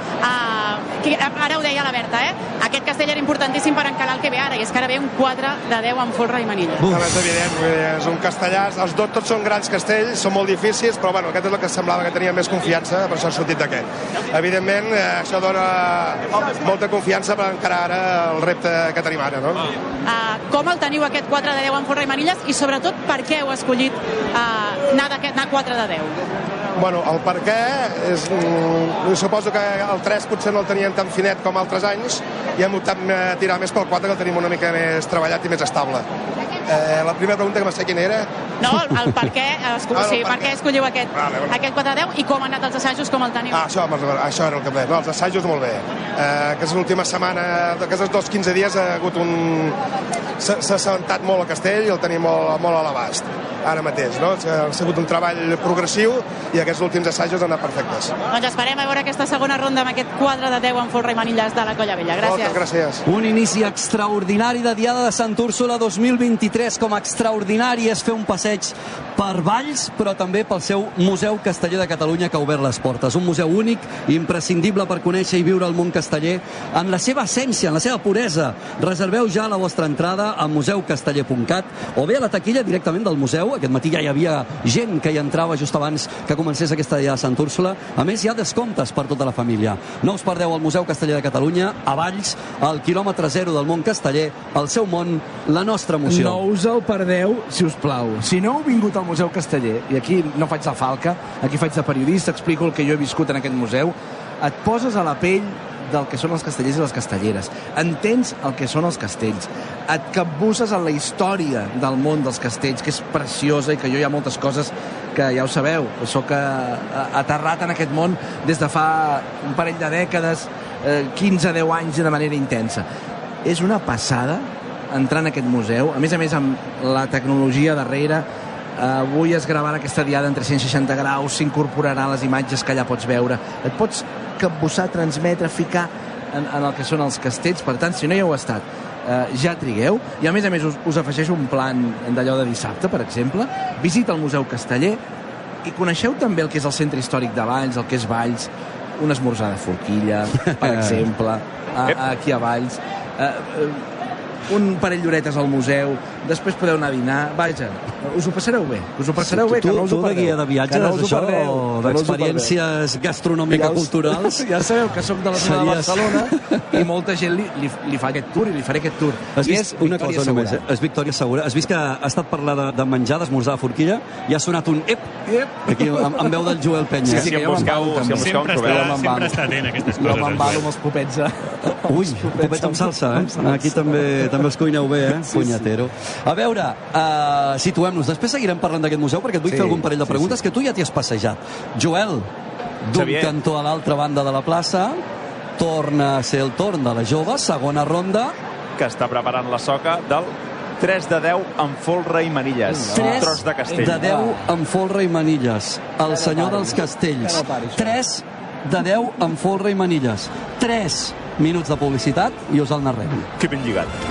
Uh, qui, ara ho deia la Berta, eh? Aquest castell era importantíssim per encarar el que ve ara, i és que ara ve un quatre de deu amb folre i manilla. És evident, és un castellàs. Els dos tots són grans castells, són molt difícils, però bueno, aquest és el que semblava que tenia més confiança, per això ha sortit d'aquest. Evidentment, eh, això dona molta confiança per encarar ara el repte que tenim ara, no? Uh, com el teniu aquest quatre de deu amb folre i manilles, i sobretot per què heu escollit uh, anar, anar quatre de deu? Bueno, el per què és... Mm, suposo que el tres potser no el teníem tan finet com altres anys i hem optat a tirar més pel quatre, que el tenim una mica més treballat i més estable. Eh, la primera pregunta que no sé quina era... No, el, el per què, esco... ah, no, sí, per què escolliu aquest, vale, vale. aquest quatre de deu i com han anat els assajos, com el teniu? Ah, això, això era el que em deia. No, els assajos molt bé. Eh, aquesta última setmana, aquests dos quinze dies ha hagut un... s'ha assentat molt el castell i el tenim molt, molt a l'abast ara mateix, no? Ha sigut un treball progressiu i aquests últims assajos han anat perfectes. Doncs esperem a veure aquesta segona ronda amb aquest quatre de deu amb folre i manilles de la Colla Vella. Gràcies. Moltes gràcies. Un inici extraordinari de Diada de Sant Úrsula dos mil vint-i-tres. Com a extraordinari és fer un passeig per Valls, però també pel seu Museu Casteller de Catalunya, que ha obert les portes. Un museu únic, imprescindible per conèixer i viure el món casteller en la seva essència, en la seva puresa. Reserveu ja la vostra entrada a museu casteller punt cat o bé a la taquilla directament del museu. Aquest matí ja hi havia gent que hi entrava just abans que comencés aquesta Diada de Sant Úrsula. A més, hi ha descomptes per tota la família. No us perdeu el Museu Casteller de Catalunya, a Valls, al quilòmetre zero del món casteller, el seu món, la nostra emoció. No us el perdeu, si us plau. Si no heu vingut al Museu Casteller, i aquí no faig de falca, aquí faig de periodista, explico el que jo he viscut en aquest museu, et poses a la pell del que són els castellers i les castelleres. Entens el que són els castells. Et capbusses en la història del món dels castells, que és preciosa i que jo hi ha moltes coses que ja ho sabeu. Soc aterrat en aquest món des de fa un parell de dècades, quinze a deu anys de manera intensa. És una passada entrar en aquest museu, a més a més amb la tecnologia darrere. Avui es gravarà aquesta diada en tres cents seixanta graus, s'incorporarà les imatges que allà pots veure. Et pots capbussar, transmetre, ficar en, en el que són els castells. Per tant, si no hi heu estat, eh, ja trigueu. I a més a més us, us afegeixo un plan d'allò de dissabte, per exemple. Visita el Museu Casteller i coneixeu també el que és el centre històric de Valls, el que és Valls, un esmorzar de forquilla, per exemple, a, a, aquí a Valls. Eh, eh, un parell d'horetes al museu, després podeu anar a dinar. Vaja, us ho passareu bé, us ho passareu sí, bé, tu, que no us ho perdeu. Tu de guia de viatges, no això, d'experiències gastronòmico-culturals... Ja sabeu que soc de la zona de Barcelona i molta gent li, li, li fa aquest tour i li faré aquest tour. Has I vist és una cosa només, eh? És Victòria Segura. Has vist que ha estat parlar de, de menjar, d'esmorzar de forquilla, i ha sonat un ep, ep. aquí amb, amb veu del Joel Penya. Sí, sí, que jo m'embalo també. Sempre està, sempre està atent a aquestes coses. Jo m'embalo amb els popets. Ui, popets amb salsa, eh? Aquí també també els cuineu bé, eh? Punyatero. A veure, uh, situem-nos. Després seguirem parlant d'aquest museu perquè et vull sí, fer algun parell de preguntes sí, sí. que tu ja t'hi has passejat. Joel, d'un cantó a l'altra banda de la plaça, torna a ser el torn de la jove, segona ronda. Que està preparant la soca del tres de deu amb folre i manilles. tres Un tros de castell. de deu amb folre i manilles. El senyor dels castells. tres de deu amb folre i manilles. tres minuts de publicitat i us el narrem. Que ben lligat.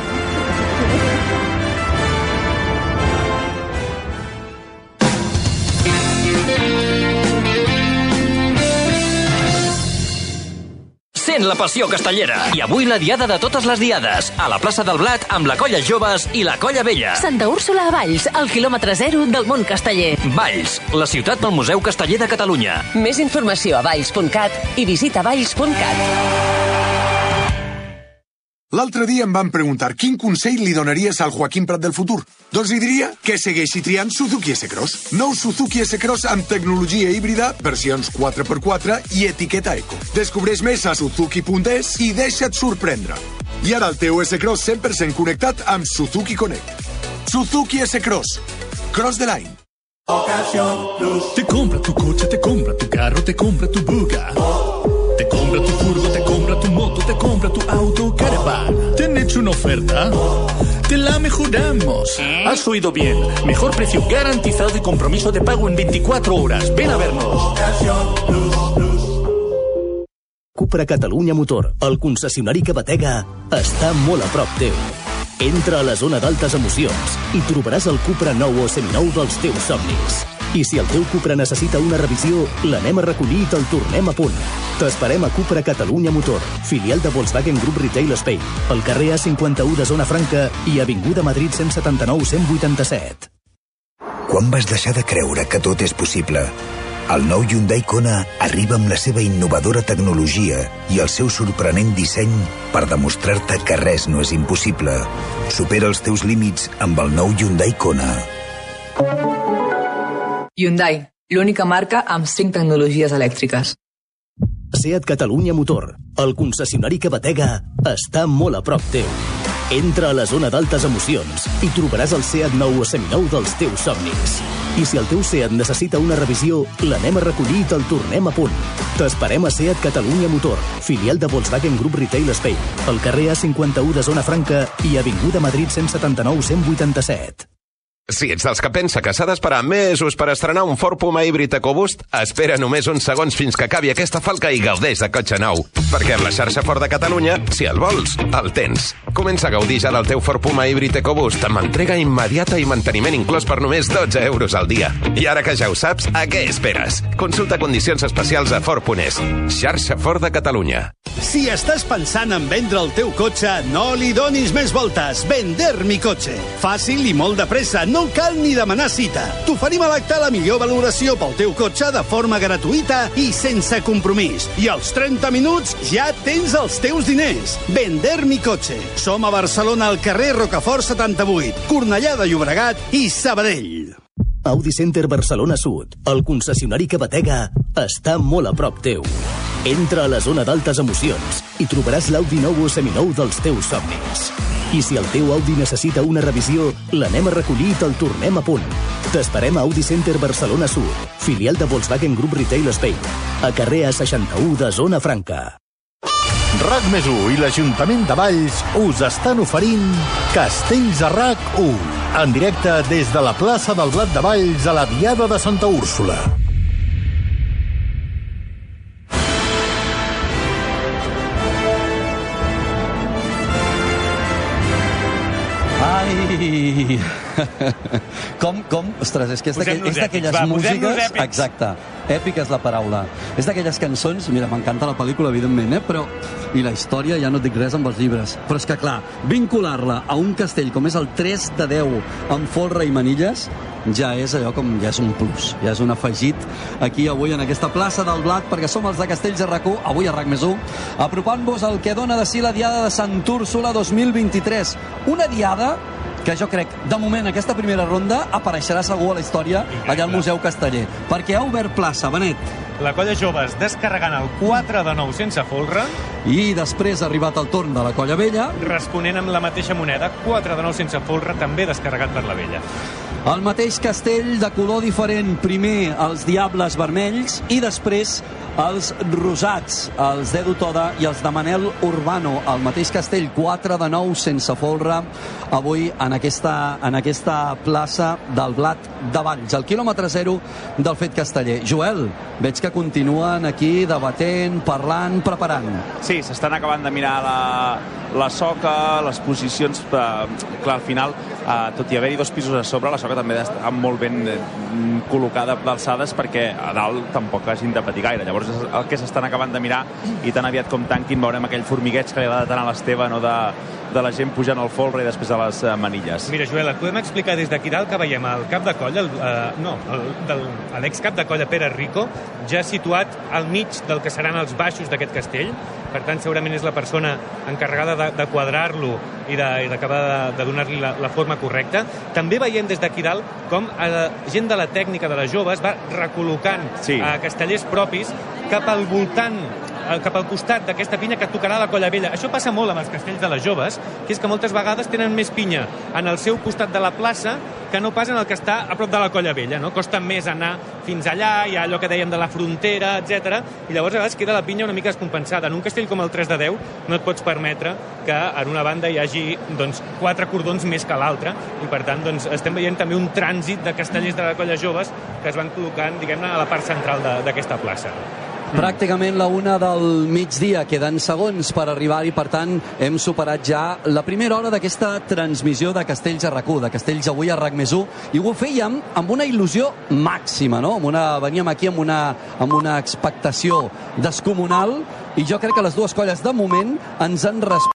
Sent la passió castellera. I avui la diada de totes les diades, a la plaça del Blat amb la Colla Joves i la Colla Vella. Santa Úrsula a Valls, al quilòmetre zero del món casteller. Valls, la ciutat del Museu Casteller de Catalunya. Més informació a valls punt cat i visita valls punt cat. L'altre dia em van preguntar quin consell li donaries al Joaquim Prat del futur. Doncs li diria que segueixi triant Suzuki S-Cross. Nou Suzuki S-Cross amb tecnologia híbrida, versions quatre per quatre i etiqueta eco. Descobreix més a suzuki punt es i deixa't sorprendre. I ara el teu S-Cross cent per cent connectat amb Suzuki Connect. Suzuki S-Cross. Cross the line. Ocasión Plus. Te compra tu coche, te compra tu carro, te compra tu buga. Te compra tu furgo, te compra tu moto, te compra tu auto, caravana. ¿Te han hecho una oferta? Te la mejoramos. Has oído bien. Mejor precio garantizado y compromiso de pago en veinticuatro horas. Ven a vernos. Cupra Catalunya Motor, el concessionari que batega, està molt a prop teu. Entra a la zona d'altes emocions i trobaràs el Cupra nou o seminou dels teus somnis. I si el teu Cupra necessita una revisió, l'anem a recollir i te'l tornem a punt. T'esperem a Cupra Catalunya Motor, filial de Volkswagen Group Retail Spain, al carrer A cinquanta-u de Zona Franca i Avinguda Madrid cent setanta-nou cent vuitanta-set. Quan vas deixar de creure que tot és possible? El nou Hyundai Kona arriba amb la seva innovadora tecnologia i el seu sorprenent disseny per demostrar-te que res no és impossible. Supera els teus límits amb el nou Hyundai Kona. Hyundai, l'única marca amb cinc tecnologies elèctriques. Seat Catalunya Motor, el concessionari que batega, està molt a prop teu. Entra a la zona d'altes emocions i trobaràs el Seat nou o seminou dels teus somnis. I si el teu Seat necessita una revisió, l'anem a recollir i te'l tornem a punt. T'esperem a Seat Catalunya Motor, filial de Volkswagen Group Retail Spain, al carrer A cinquanta-u de Zona Franca i Avinguda Madrid cent setanta-nou cent vuitanta-set. Si ets dels que pensa que s'ha d'esperar mesos per estrenar un Ford Puma híbrid EcoBoost, espera només uns segons fins que acabi aquesta falca i gaudeix de cotxe nou. Perquè amb la xarxa Ford de Catalunya, si el vols, el tens. Comença a gaudir ja del teu Ford Puma híbrid EcoBoost amb entrega immediata i manteniment inclòs per només dotze euros al dia. I ara que ja ho saps, a què esperes? Consulta condicions especials a Ford punt es. Xarxa Ford de Catalunya. Si estàs pensant en vendre el teu cotxe, no li donis més voltes. Vender mi cotxe. Fàcil i molt de pressa, no cal ni demanar cita. T'oferim a l'acte la millor valoració pel teu cotxe de forma gratuïta i sense compromís. I als trenta minuts ja tens els teus diners. Vender mi cotxe. Som a Barcelona al carrer Rocafort setanta-vuit, Cornellà de Llobregat i Sabadell. Audi Center Barcelona Sud, el concessionari que batega, està molt a prop teu. Entra a la zona d'altes emocions i trobaràs l'Audi nou o seminou dels teus somnis. I si el teu Audi necessita una revisió, l'anem a recollir i te'l tornem a punt. T'esperem a Audi Center Barcelona Sud, filial de Volkswagen Group Retail Spain, a carrer A seixanta-u de Zona Franca. RAC més u i l'Ajuntament de Valls us estan oferint Castells a RAC u, en directe des de la plaça del Blat de Valls a la Diada de Santa Úrsula. Ai! Com, com? Ostres, és que és d'aquelles músiques... Exacte, èpica és la paraula. És d'aquelles cançons... Mira, m'encanta la pel·lícula, evidentment, eh? Però... I la història, ja no et dic res amb els llibres. Però és que, clar, vincular-la a un castell com és el tres de deu amb folre i manilles, ja és allò com... ja és un plus, ja és un afegit aquí avui en aquesta plaça del Blat, perquè som els de Castells a RAC u, avui a RAC més u, apropant-vos al que dona de si la Diada de Sant Úrsula dos mil vint-i-tres. Una Diada que jo crec, de moment, aquesta primera ronda apareixerà segur a la història allà al Museu Casteller, perquè ha obert plaça, Benet. La Colla Joves descarregant el quatre de nou sense folre. I després ha arribat el torn de la Colla Vella. Responent amb la mateixa moneda, quatre de nou sense folre, també descarregat per la Vella. El mateix castell de color diferent, primer els diables vermells i després els rosats, els d'Edu Toda i els de Manel Urbano. El mateix castell, quatre de nou sense folre, avui en aquesta, en aquesta plaça del Blat de Valls, al quilòmetre zero del Fet Casteller. Joel, veig que que continuen aquí debatent, parlant, preparant. Sí, s'estan acabant de mirar la, la soca, les posicions, eh, clar, al final, eh, tot i haver-hi dos pisos a sobre, la soca també ha d'estar molt ben eh, col·locada d'alçades perquè a dalt tampoc hagin de patir gaire. Llavors és el que s'estan acabant de mirar i tan aviat com tanquin veurem aquell formigueig que li agrada tant a l'Esteve, no, de, de la gent pujant al folre i després a les eh, manilles. Mira, Joel, et podem explicar des d'aquí dalt que veiem el cap de colla, el, eh, no, l'ex-cap de colla Pere Rico, ja situat al mig del que seran els baixos d'aquest castell. Per tant, segurament és la persona encarregada de, de quadrar-lo i d'acabar de, de, de donar-li la, la forma correcta. També veiem des d'aquí dalt com eh, gent de la tècnica de les joves va recol·locant sí. eh, castellers propis cap al voltant, cap al costat d'aquesta pinya que tocarà la Colla Vella. Això passa molt amb els castells de les joves, que és que moltes vegades tenen més pinya en el seu costat de la plaça que no pas en el que està a prop de la Colla Vella, no? Costa més anar fins allà, hi ha allò que dèiem de la frontera, etcètera, i llavors a vegades queda la pinya una mica descompensada. En un castell com el tres de deu no et pots permetre que en una banda hi hagi doncs, quatre cordons més que l'altra, i per tant doncs, estem veient també un trànsit de castellers de la Colla Joves que es van col·locant, diguem-ne, a la part central d'aquesta plaça. Pràcticament la una del migdia, queden segons per arribar-hi, per tant hem superat ja la primera hora d'aquesta transmissió de Castells a RAC u, de Castells avui a RAC més u, i ho fèiem amb una il·lusió màxima, no? Amb una, veníem aquí amb una, amb una expectació descomunal, i jo crec que les dues colles de moment ens han respost